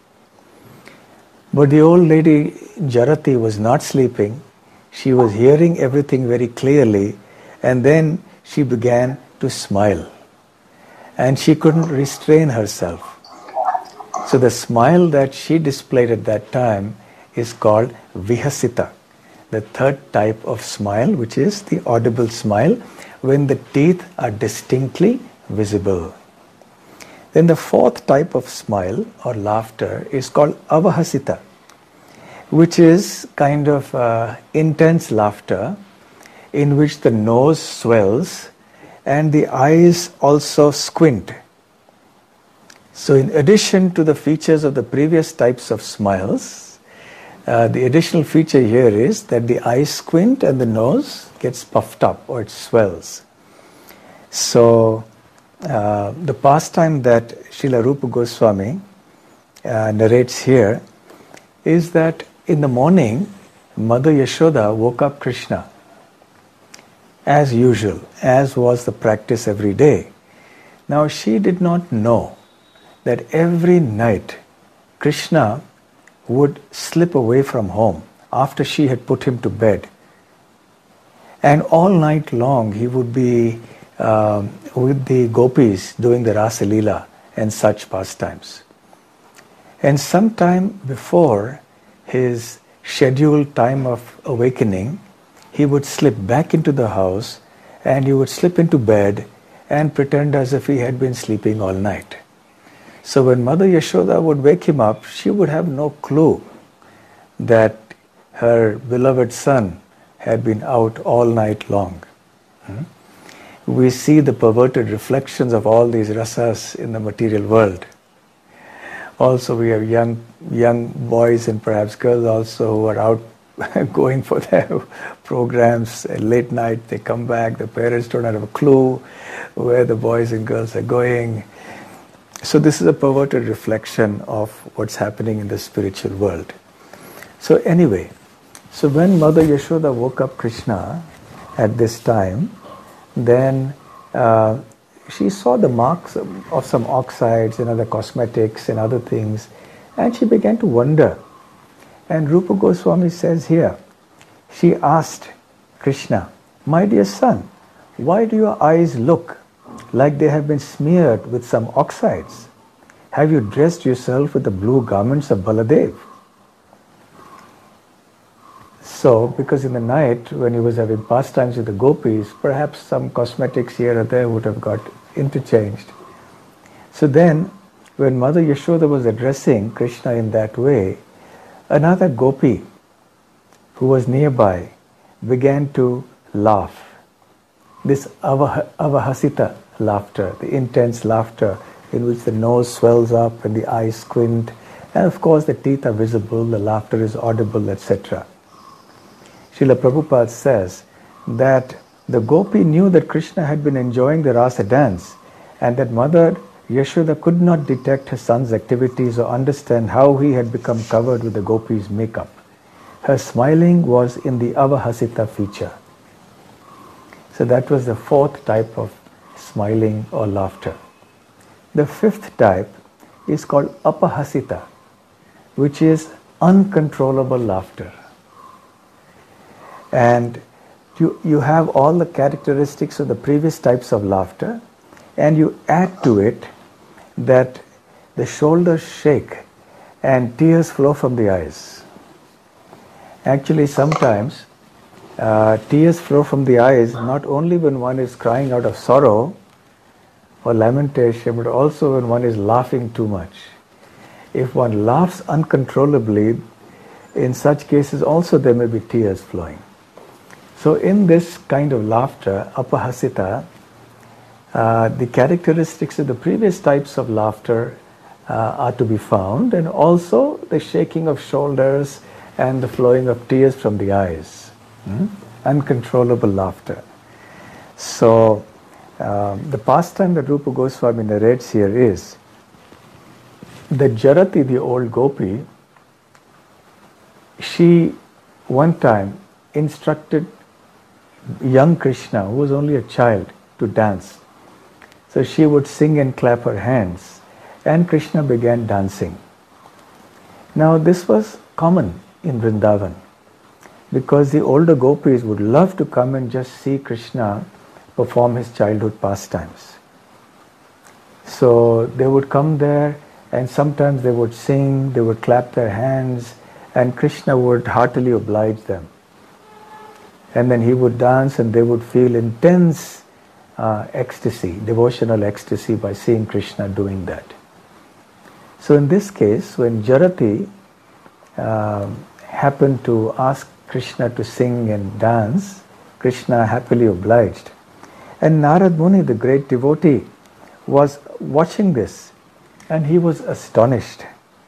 Speaker 1: But the old lady Jarati was not sleeping. She was hearing everything very clearly, and then she began to smile. And she couldn't restrain herself. So the smile that she displayed at that time is called Vihasita, the third type of smile, which is the audible smile when the teeth are distinctly visible. Then the fourth type of smile or laughter is called Avahasita, which is kind of intense laughter in which the nose swells and the eyes also squint. So in addition to the features of the previous types of smiles, the additional feature here is that the eyes squint and the nose gets puffed up or it swells. So the pastime that Srila Rupa Goswami narrates here is that in the morning, Mother Yashoda woke up Krishna as usual, as was the practice every day. Now she did not know that every night Krishna would slip away from home after she had put him to bed. And all night long he would be with the gopis doing the Rasa Leela and such pastimes. And sometime before his scheduled time of awakening, he would slip back into the house and he would slip into bed and pretend as if he had been sleeping all night. So when Mother Yashoda would wake him up, she would have no clue that her beloved son had been out all night long. We see the perverted reflections of all these rasas in the material world. Also we have young boys and perhaps girls also who are out going for their programs at late night. They come back, the parents don't have a clue where the boys and girls are going. So this is a perverted reflection of what's happening in the spiritual world. So anyway, so when Mother Yashoda woke up Krishna at this time, then she saw the marks of some oxides and other cosmetics and other things, and she began to wonder. And Rupa Goswami says here, she asked Krishna, my dear son, why do your eyes look like they have been smeared with some oxides? Have you dressed yourself with the blue garments of Baladev? So, because in the night when he was having pastimes with the gopis, perhaps some cosmetics here or there would have got interchanged. So then, when Mother Yashoda was addressing Krishna in that way, another gopi who was nearby began to laugh. This avahasita laughter, the intense laughter in which the nose swells up and the eyes squint, and of course the teeth are visible, the laughter is audible, etc. Srila Prabhupada says that the gopi knew that Krishna had been enjoying the rasa dance and that Mother Yashoda could not detect her son's activities or understand how he had become covered with the gopi's makeup. Her smiling was in the avahasita feature. So that was the fourth type of smiling or laughter. The fifth type is called apahasita, which is uncontrollable laughter. And you have all the characteristics of the previous types of laughter, and you add to it that the shoulders shake and tears flow from the eyes. Actually, sometimes tears flow from the eyes not only when one is crying out of sorrow or lamentation, but also when one is laughing too much. If one laughs uncontrollably, in such cases also there may be tears flowing. So in this kind of laughter, apahasita, the characteristics of the previous types of laughter are to be found, and also the shaking of shoulders and the flowing of tears from the eyes. Uncontrollable laughter. So the pastime that Rupa Goswami narrates here is that Jarati, the old gopi, she one time instructed young Krishna, who was only a child, to dance. So she would sing and clap her hands, and Krishna began dancing. Now this was common in Vrindavan, because the older gopis would love to come and just see Krishna perform his childhood pastimes. So they would come there, and sometimes they would sing, they would clap their hands, and Krishna would heartily oblige them. And then he would dance, and they would feel intense ecstasy, devotional ecstasy, by seeing Krishna doing that. So in this case, when Jarati happened to ask Krishna to sing and dance, Krishna happily obliged. And Narad Muni, the great devotee, was watching this, and he was astonished.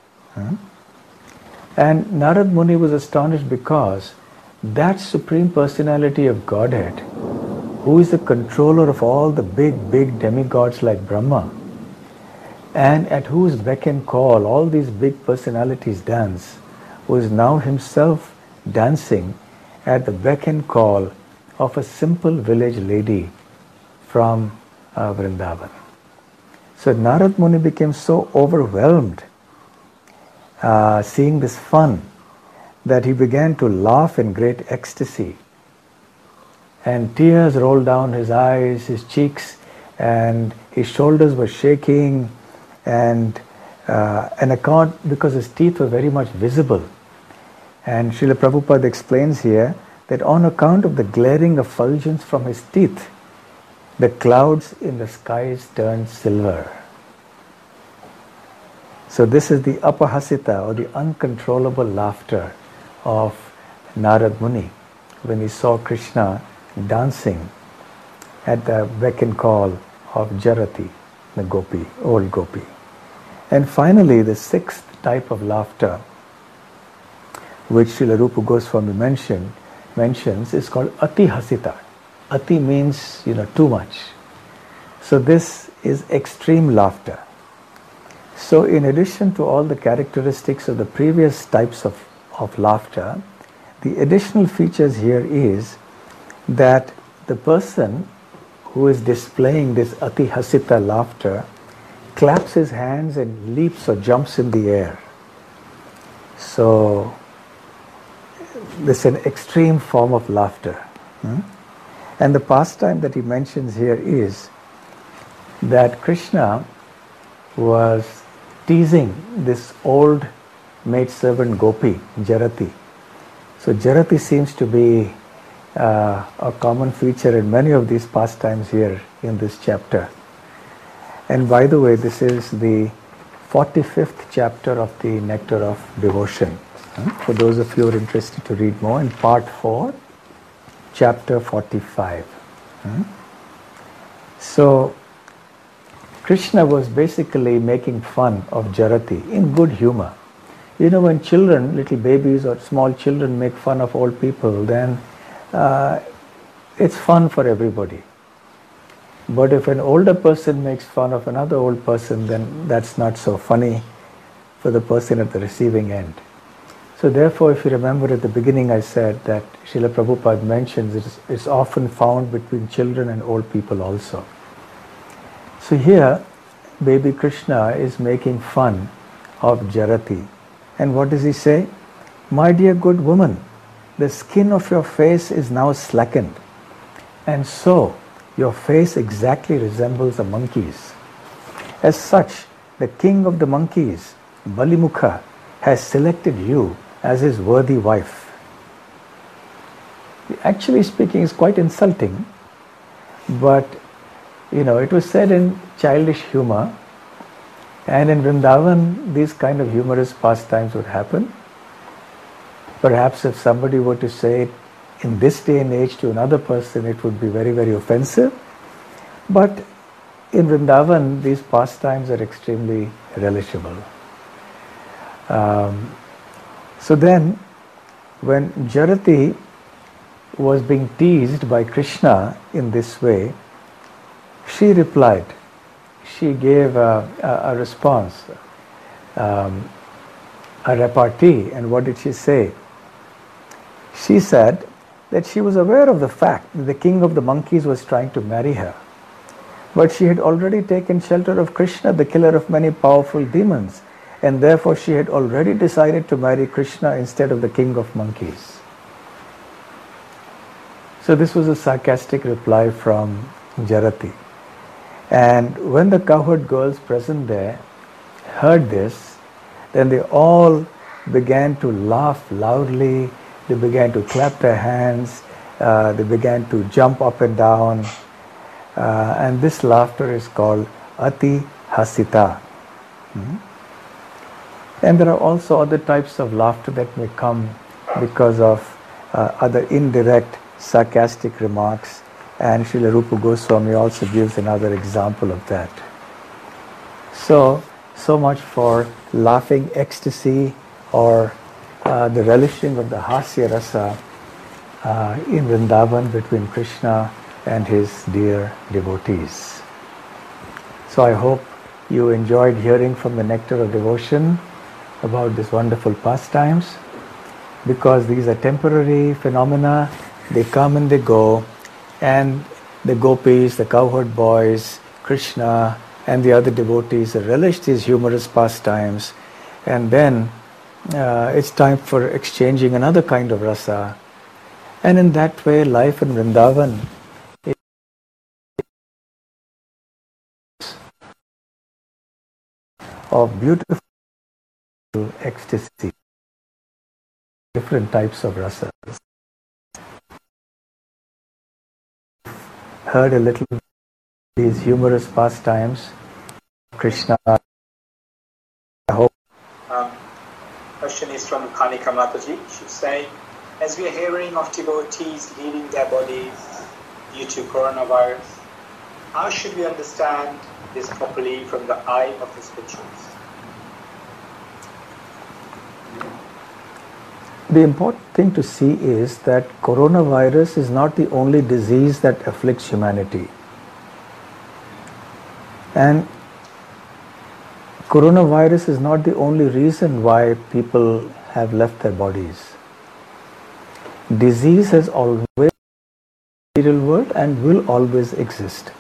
Speaker 1: And Narad Muni was astonished because that Supreme Personality of Godhead, who is the controller of all the big demigods like Brahma, and at whose beck and call all these big personalities dance, was now himself dancing at the beck and call of a simple village lady from Vrindavan. So Narad Muni became so overwhelmed seeing this fun that he began to laugh in great ecstasy. And tears rolled down his eyes, his cheeks, and his shoulders were shaking, and because his teeth were very much visible. And Srila Prabhupada explains here that on account of the glaring effulgence from his teeth, the clouds in the skies turned silver. So this is the apahasita, or the uncontrollable laughter of Narad Muni when he saw Krishna dancing at the beck and call of Jarati, the gopi, old gopi. And finally, the sixth type of laughter, which Srila Rupa Goswami mentions, is called ati hasita. Ati means, too much. So this is extreme laughter. So in addition to all the characteristics of the previous types of laughter, the additional features here is that the person who is displaying this ati hasita laughter claps his hands and leaps or jumps in the air. So this is an extreme form of laughter. And the pastime that he mentions here is that Krishna was teasing this old maidservant gopi, Jarati. So Jarati seems to be a common feature in many of these pastimes here in this chapter. And by the way, this is the 45th chapter of the Nectar of Devotion. For those of you who are interested to read more, in part 4, chapter 45. So Krishna was basically making fun of Jarati in good humor. When children, little babies or small children make fun of old people, then it's fun for everybody. But if an older person makes fun of another old person, then that's not so funny for the person at the receiving end. So therefore, if you remember at the beginning, I said that Srila Prabhupada mentions it's often found between children and old people also. So here, baby Krishna is making fun of Jarati. And what does he say? My dear good woman, the skin of your face is now slackened. And so, your face exactly resembles a monkey's. As such, the king of the monkeys, Balimukha, has selected you as his worthy wife. Actually speaking, it's quite insulting, but it was said in childish humor, and in Vrindavan these kind of humorous pastimes would happen. Perhaps if somebody were to say it in this day and age to another person, it would be very, very offensive. But in Vrindavan, these pastimes are extremely relishable. So then, when Jarati was being teased by Krishna in this way, she replied. She gave a response, a repartee. And what did she say? She said that she was aware of the fact that the king of the monkeys was trying to marry her. But she had already taken shelter of Krishna, the killer of many powerful demons, and therefore she had already decided to marry Krishna instead of the king of monkeys. So this was a sarcastic reply from Jarati. And when the cowherd girls present there heard this, then they all began to laugh loudly, they began to clap their hands, they began to jump up and down. And this laughter is called Ati Hasita. And there are also other types of laughter that may come because of other indirect sarcastic remarks, and Srila Rupa Goswami also gives another example of that. So much for laughing ecstasy or the relishing of the Hasya Rasa in Vrindavan between Krishna and his dear devotees. So I hope you enjoyed hearing from the nectar of devotion about these wonderful pastimes, because these are temporary phenomena. They come and they go, and the gopis, the cowherd boys, Krishna and the other devotees relish these humorous pastimes, and then it's time for exchanging another kind of rasa, and in that way life in Vrindavan of beautiful ecstasy, different types of rasas. Heard a little these humorous pastimes, Krishna. I hope.
Speaker 2: Question is from Kanika Mataji. She's saying, as we are hearing of devotees leaving their bodies due to coronavirus, how should we understand this properly from the eye of the scriptures?
Speaker 1: The important thing to see is that coronavirus is not the only disease that afflicts humanity. And coronavirus is not the only reason why people have left their bodies. Disease has always been in the material world and will always exist.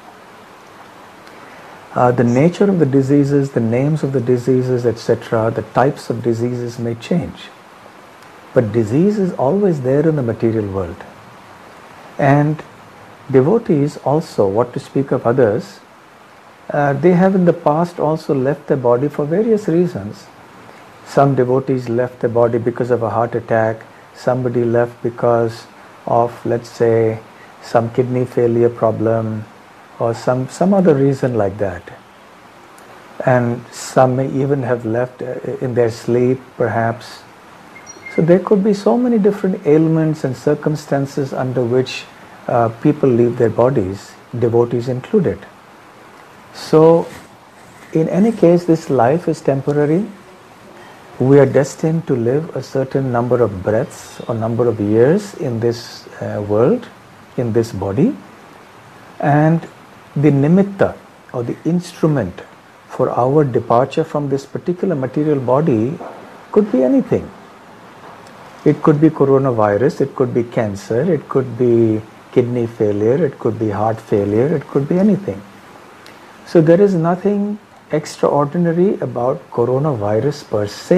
Speaker 1: The nature of the diseases, the names of the diseases, etc., the types of diseases may change. But disease is always there in the material world. And devotees also, what to speak of others, they have in the past also left their body for various reasons. Some devotees left their body because of a heart attack, somebody left because of, let's say, some kidney failure problem, or some other reason like that. And some may even have left in their sleep, perhaps. So there could be so many different ailments and circumstances under which people leave their bodies, devotees included. So in any case, this life is temporary. We are destined to live a certain number of breaths or number of years in this world, in this body. And the nimitta or the instrument for our departure from this particular material body could be anything. It could be coronavirus, it could be cancer, it could be kidney failure, it could be heart failure, it could be anything. So there is nothing extraordinary about coronavirus per se.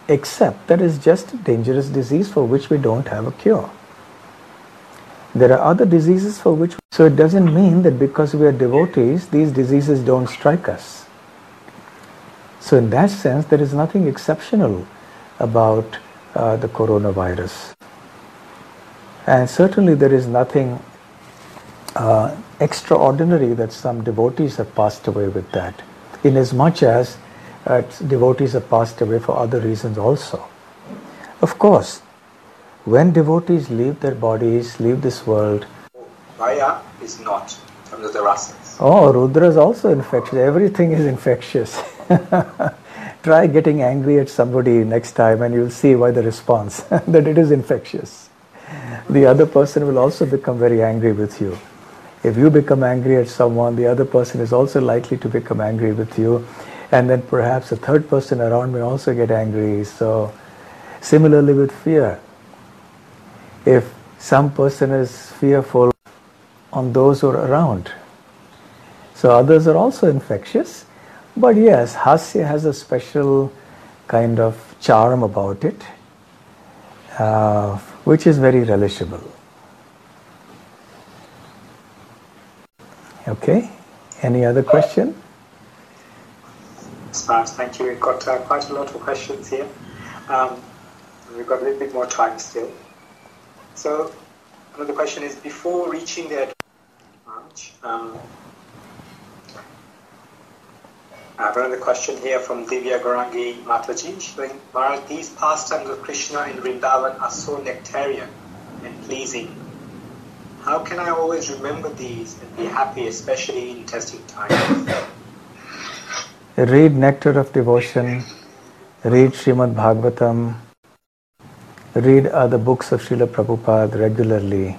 Speaker 1: except that is just a dangerous disease for which we don't have a cure. There are other diseases for which, so it doesn't mean that because we are devotees, these diseases don't strike us. So in that sense, there is nothing exceptional about the coronavirus. And certainly there is nothing extraordinary that some devotees have passed away with that, inasmuch as devotees have passed away for other reasons also. Of course, when devotees leave their bodies, leave this world,
Speaker 2: Maya is not from the rasas.
Speaker 1: Oh, Rudra is also infectious. Everything is infectious. Try getting angry at somebody next time and you'll see why the response, that it is infectious. The other person will also become very angry with you. If you become angry at someone, the other person is also likely to become angry with you. And then perhaps a third person around may also get angry. So, similarly with fear. If some person is fearful on those who are around, so others are also infectious. But yes, Hasya has a special kind of charm about it, which is very relishable. Okay, any other question?
Speaker 2: Yes, thank you. We've got quite a lot of questions here. We've got a little bit more time still. So, another question is, before reaching the another question here from Divya Garangi Mataji. She's saying, Maharaj, these pastimes of Krishna in Vrindavan are so nectarian and pleasing. How can I always remember these and be happy, especially in testing times?
Speaker 1: Read Nectar of Devotion, read Srimad Bhagavatam, read other books of Srila Prabhupada regularly,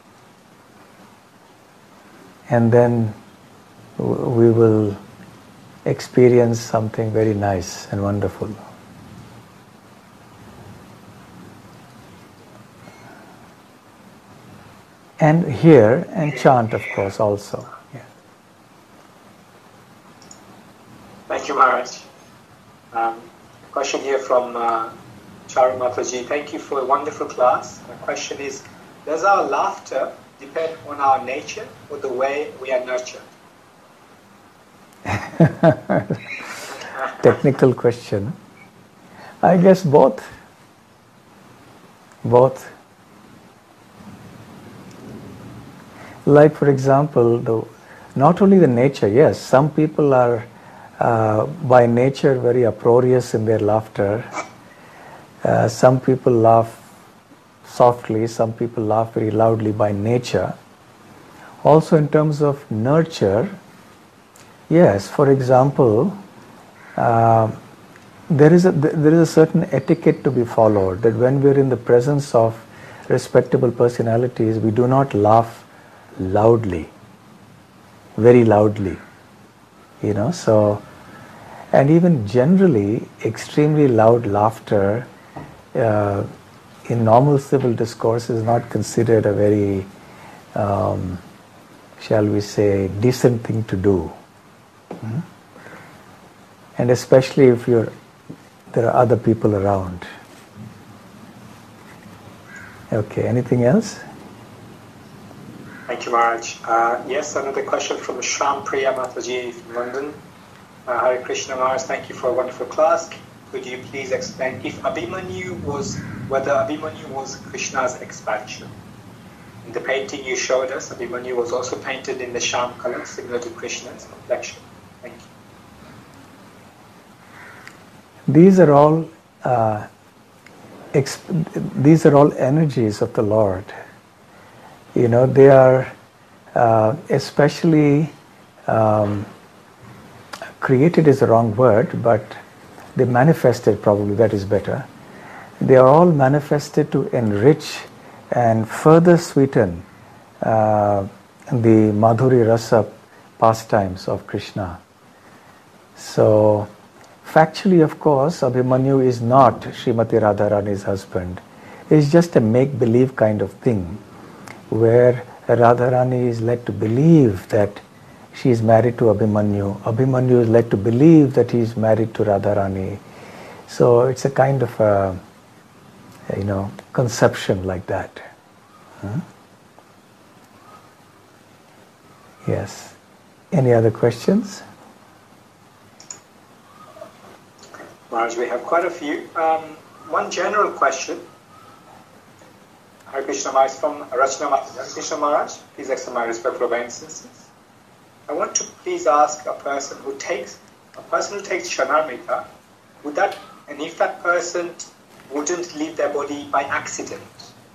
Speaker 1: and then we will experience something very nice and wonderful. And hear and chant, of course, also. Yeah.
Speaker 2: Thank you, Maharaj. Question here from Charu Mataji. Thank you for a wonderful class. My question is, does our laughter depend on our nature or the way we are nurtured?
Speaker 1: Technical question. I guess both. Both. Like, for example, not only the nature, yes, some people are by nature very uproarious in their laughter. Some people laugh softly, some people laugh very loudly by nature. Also in terms of nurture, yes, for example, there is a certain etiquette to be followed, that when we are in the presence of respectable personalities, we do not laugh loudly, very loudly, so, and even generally extremely loud laughter in normal civil discourse is not considered a very, shall we say, decent thing to do. And especially if there are other people around. Okay, anything else?
Speaker 2: Thank you, Maharaj. Yes, another question from Shram Priya Mataji from London. Hare Krishna, Maharaj, thank you for a wonderful class. Could you please explain whether Abhimanyu was Krishna's expansion? In the painting you showed us, Abhimanyu was also painted in the sham color, similar to Krishna's complexion. Thank you.
Speaker 1: These are all energies of the Lord. They are especially created is the wrong word, but they manifested, probably that is better. They are all manifested to enrich and further sweeten the Madhuri Rasa pastimes of Krishna. So, factually, of course, Abhimanyu is not Srimati Radharani's husband. It's just a make-believe kind of thing, where Radharani is led to believe that she is married to Abhimanyu. Abhimanyu is led to believe that he is married to Radharani. So it's a kind of a, conception like that. Yes. Any other questions?
Speaker 2: Maharaj, we have quite a few. One general question. Hare Krishna Maharaj from Rachna Maharaj. Hare Krishna Maharaj, please accept my respectful obeisances. I want to please ask a person who takes Charanamrita, and if that person wouldn't leave their body by accident.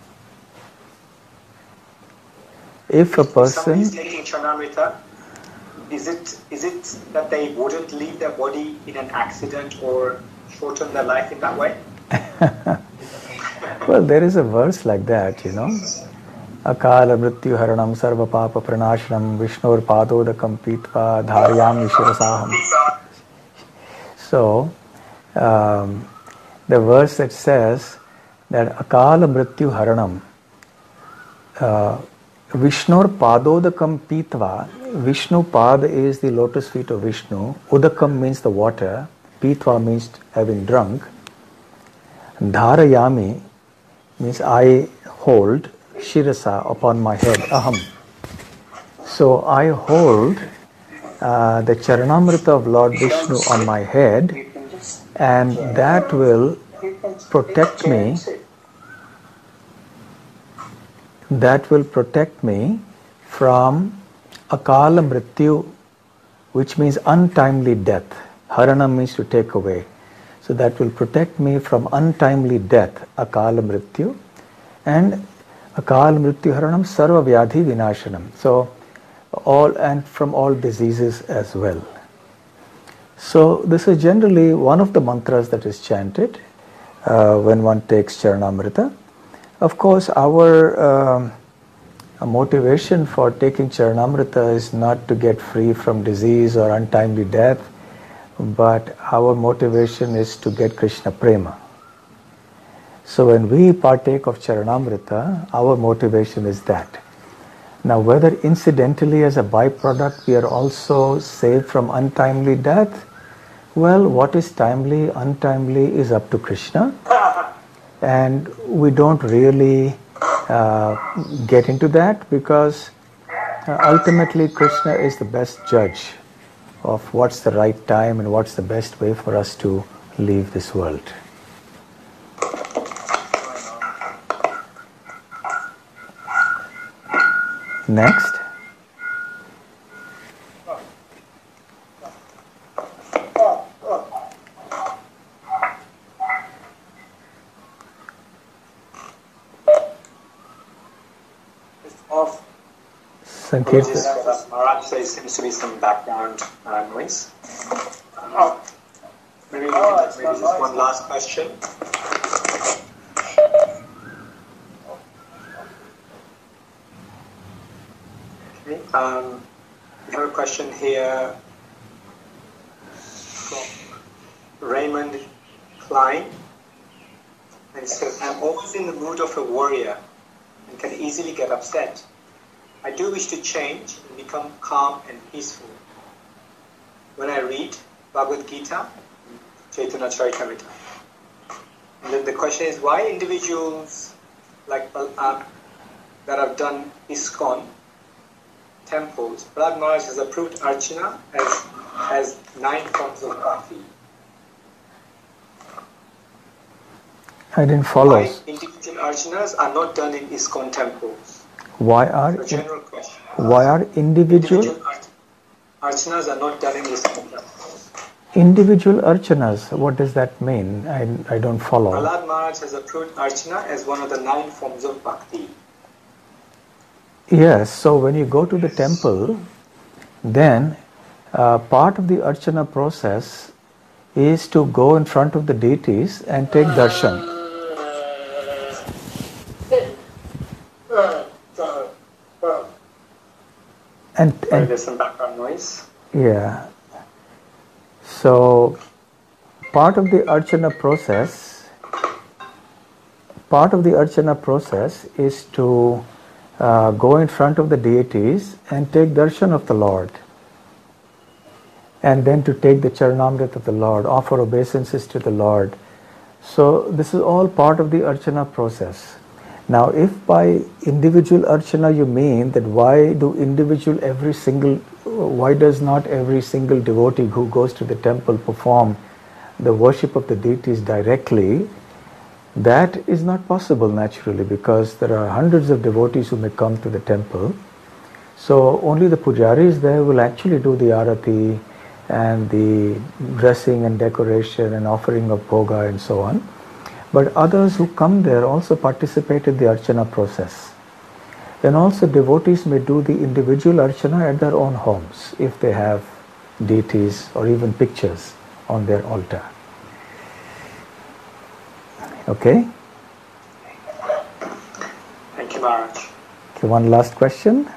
Speaker 1: If a person...
Speaker 2: somebody is taking Charanamrita, is it that they wouldn't leave their body in an accident or shorten their life in that way?
Speaker 1: Well, there is a verse like that, Akala mrityu haranam sarva papa pranashanam vishnur padodakam pitva dharyami shirasaham. So, the verse that says that Akala mrityu haranam Vishnur padodakam pitva. Vishnu pad is the lotus feet of Vishnu. Udakam means the water. Pitva means having drunk. Dharayami means I hold. Shirasa upon my head. Aham. So I hold the Charanamrita of Lord Vishnu on my head, and that will protect me. That will protect me from Akala Mrityu, which means untimely death. Harana means to take away. So that will protect me from untimely death, Akala Mrityu, and Akala Mrityu Haranam Sarva Vyadhi Vinashanam. So from all diseases as well. So this is generally one of the mantras that is chanted when one takes Charanamrita. Of course, our motivation for taking Charanamrita is not to get free from disease or untimely death, but our motivation is to get Krishna Prema. So when we partake of Charanamrita, our motivation is that. Now, whether incidentally as a byproduct we are also saved from untimely death, well, what is timely, untimely is up to Krishna. And we don't really get into that because ultimately Krishna is the best judge of what's the right time and what's the best way for us to leave this world. Next.
Speaker 2: Sankirtan. Maharaj, there seems to be some background noise. Maybe just one last question. Okay. We have a question here from Raymond Klein. And it says, I'm always in the mood of a warrior and can easily get upset. I do wish to change and become calm and peaceful. When I read Bhagavad Gita, Chaitanya Charitamrita. And then the question is, why individuals like that have done ISKCON temples, Prahlad Maharaj has approved Archana as 9 forms of bhakti.
Speaker 1: I didn't follow.
Speaker 2: Why individual Archanas are not done in ISKCON temples?
Speaker 1: Why are individual
Speaker 2: Archanas are not done in ISKCON temples?
Speaker 1: Individual Archanas, what does that mean? I don't follow.
Speaker 2: Prahlad Maharaj has approved Archana as one of the 9 forms of bhakti.
Speaker 1: Yes, so when you go to the temple, then part of the Archana process is to go in front of the deities and take darshan. And
Speaker 2: there's some background noise.
Speaker 1: Yeah. So part of the Archana process is to go in front of the deities and take darshan of the Lord. and then to take the Charanamrit of the Lord, offer obeisances to the Lord. So this is all part of the Archana process. Now if by individual Archana you mean that why does not every single devotee who goes to the temple perform the worship of the deities directly? That is not possible naturally, because there are hundreds of devotees who may come to the temple. So only the pujaris there will actually do the arati and the dressing and decoration and offering of bhoga and so on. But others who come there also participate in the Archana process. And also devotees may do the individual Archana at their own homes if they have deities or even pictures on their altar. Okay?
Speaker 2: Thank you, Maharaj.
Speaker 1: Okay, one last question.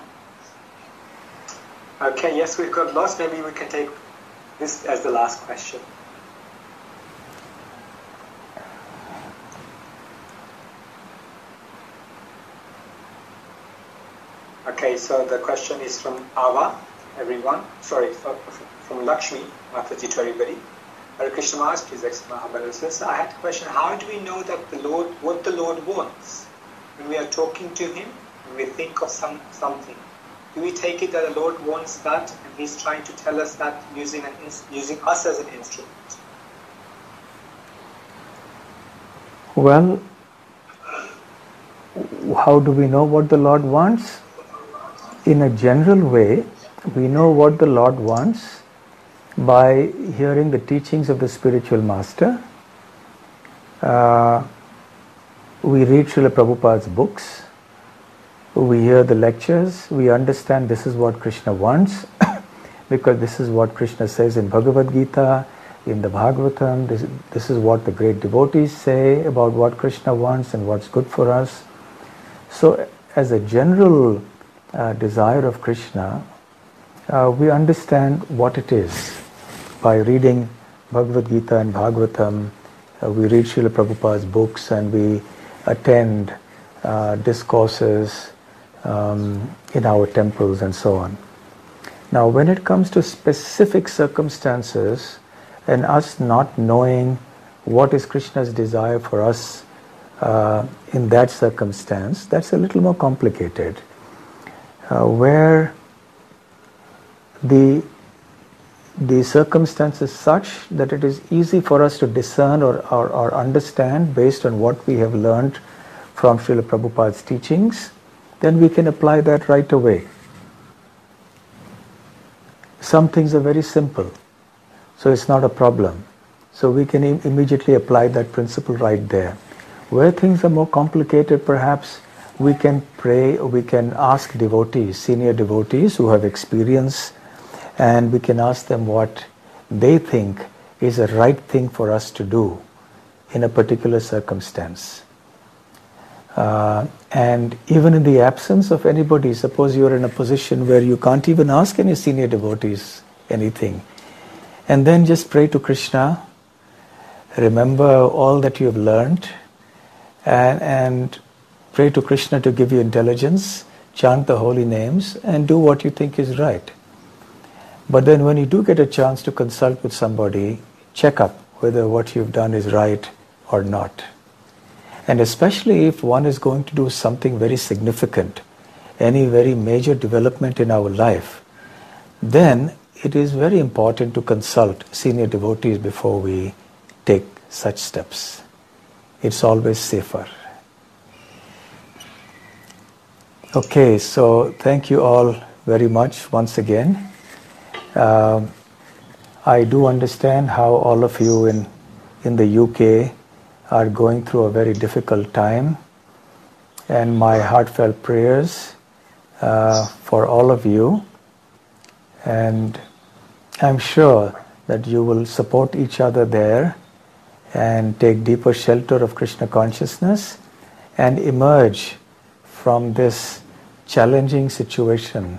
Speaker 2: Okay, yes, we've got lots. Maybe we can take this as the last question. Okay, so the question is from Ava, everyone. Sorry, from Lakshmi, Mataji to everybody. Hare Krishna Maharaj, please accept my humble respects. I had a question. How do we know that what the Lord wants? When we are talking to Him, when we think of something, do we take it that the Lord wants that and He's trying to tell us that using us as an instrument?
Speaker 1: Well, how do we know what the Lord wants? In a general way, we know what the Lord wants by hearing the teachings of the spiritual master. We read Srila Prabhupada's books, we hear the lectures, we understand this is what Krishna wants because this is what Krishna says in Bhagavad Gita, in the Bhagavatam. This is what the great devotees say about what Krishna wants and what's good for us. So as a general desire of Krishna, we understand what it is by reading Bhagavad Gita and Bhagavatam. We read Srila Prabhupada's books and we attend discourses in our temples and so on. Now when it comes to specific circumstances and us not knowing what is Krishna's desire for us in that circumstance, that's a little more complicated. Where the circumstance is such that it is easy for us to discern or understand based on what we have learned from Srila Prabhupada's teachings, then we can apply that right away. Some things are very simple, so it's not a problem. So we can immediately apply that principle right there. Where things are more complicated, perhaps we can pray, or we can ask devotees, senior devotees who have experience, and we can ask them what they think is a right thing for us to do in a particular circumstance. And even in the absence of anybody, suppose you are in a position where you can't even ask any senior devotees anything, and then just pray to Krishna, remember all that you have learned, and pray to Krishna to give you intelligence, chant the holy names, and do what you think is right. But then when you do get a chance to consult with somebody, check up whether what you've done is right or not. And especially if one is going to do something very significant, any very major development in our life, then it is very important to consult senior devotees before we take such steps. It's always safer. Okay, so thank you all very much once again. I do understand how all of you in the UK are going through a very difficult time, and my heartfelt prayers for all of you, and I'm sure that you will support each other there and take deeper shelter of Krishna consciousness and emerge from this challenging situation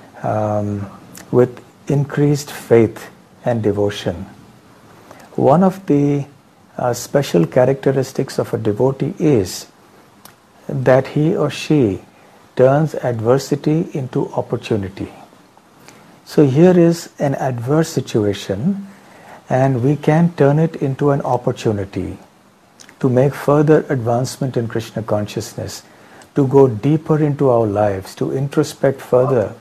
Speaker 1: with increased faith and devotion. One of the special characteristics of a devotee is that he or she turns adversity into opportunity. So here is an adverse situation, and we can turn it into an opportunity to make further advancement in Krishna consciousness, to go deeper into our lives, to introspect further.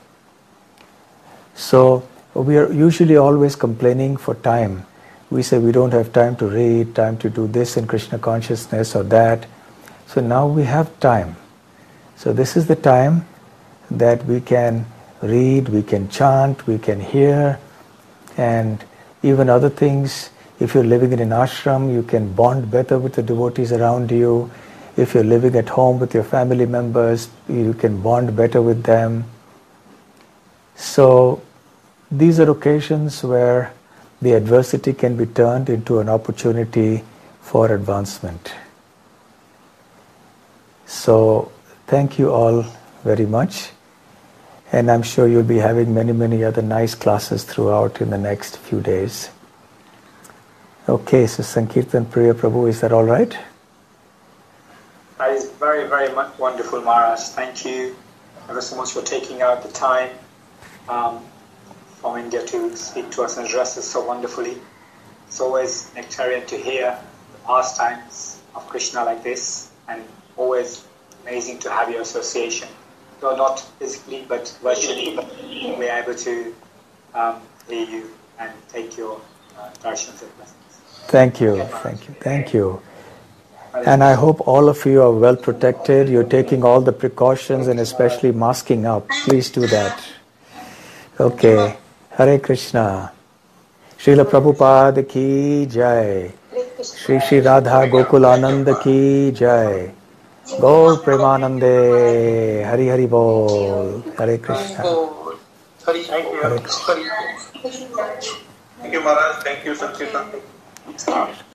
Speaker 1: So we are usually always complaining for time. We say we don't have time to read, time to do this in Krishna consciousness or that. So now we have time. So this is the time that we can read, we can chant, we can hear, and even other things. If you're living in an ashram, you can bond better with the devotees around you. If you're living at home with your family members, you can bond better with them. So these are occasions where the adversity can be turned into an opportunity for advancement. So thank you all very much. And I'm sure you'll be having many other nice classes throughout in the next few days. Okay, so Sankirtan Priya Prabhu, is that all right?
Speaker 2: That is very wonderful, Maharaj. Thank you ever so much for taking out the time from India to speak to us and address us so wonderfully. It's always nectarian to hear the pastimes of Krishna like this, and always amazing to have your association. Though not physically, but virtually, we're able to hear you and take your darshans and blessings.
Speaker 1: Thank you. And I hope all of you are well protected. You're taking all the precautions and especially masking up. Please do that. Okay. Hare Krishna. Srila Prabhupada ki jai. Shri Radha Gokulananda ki jai. Gaur Premanande. Hari Hari Bol. Hare Krishna.
Speaker 3: Thank you, Maharaj. Thank you, Sankirtan.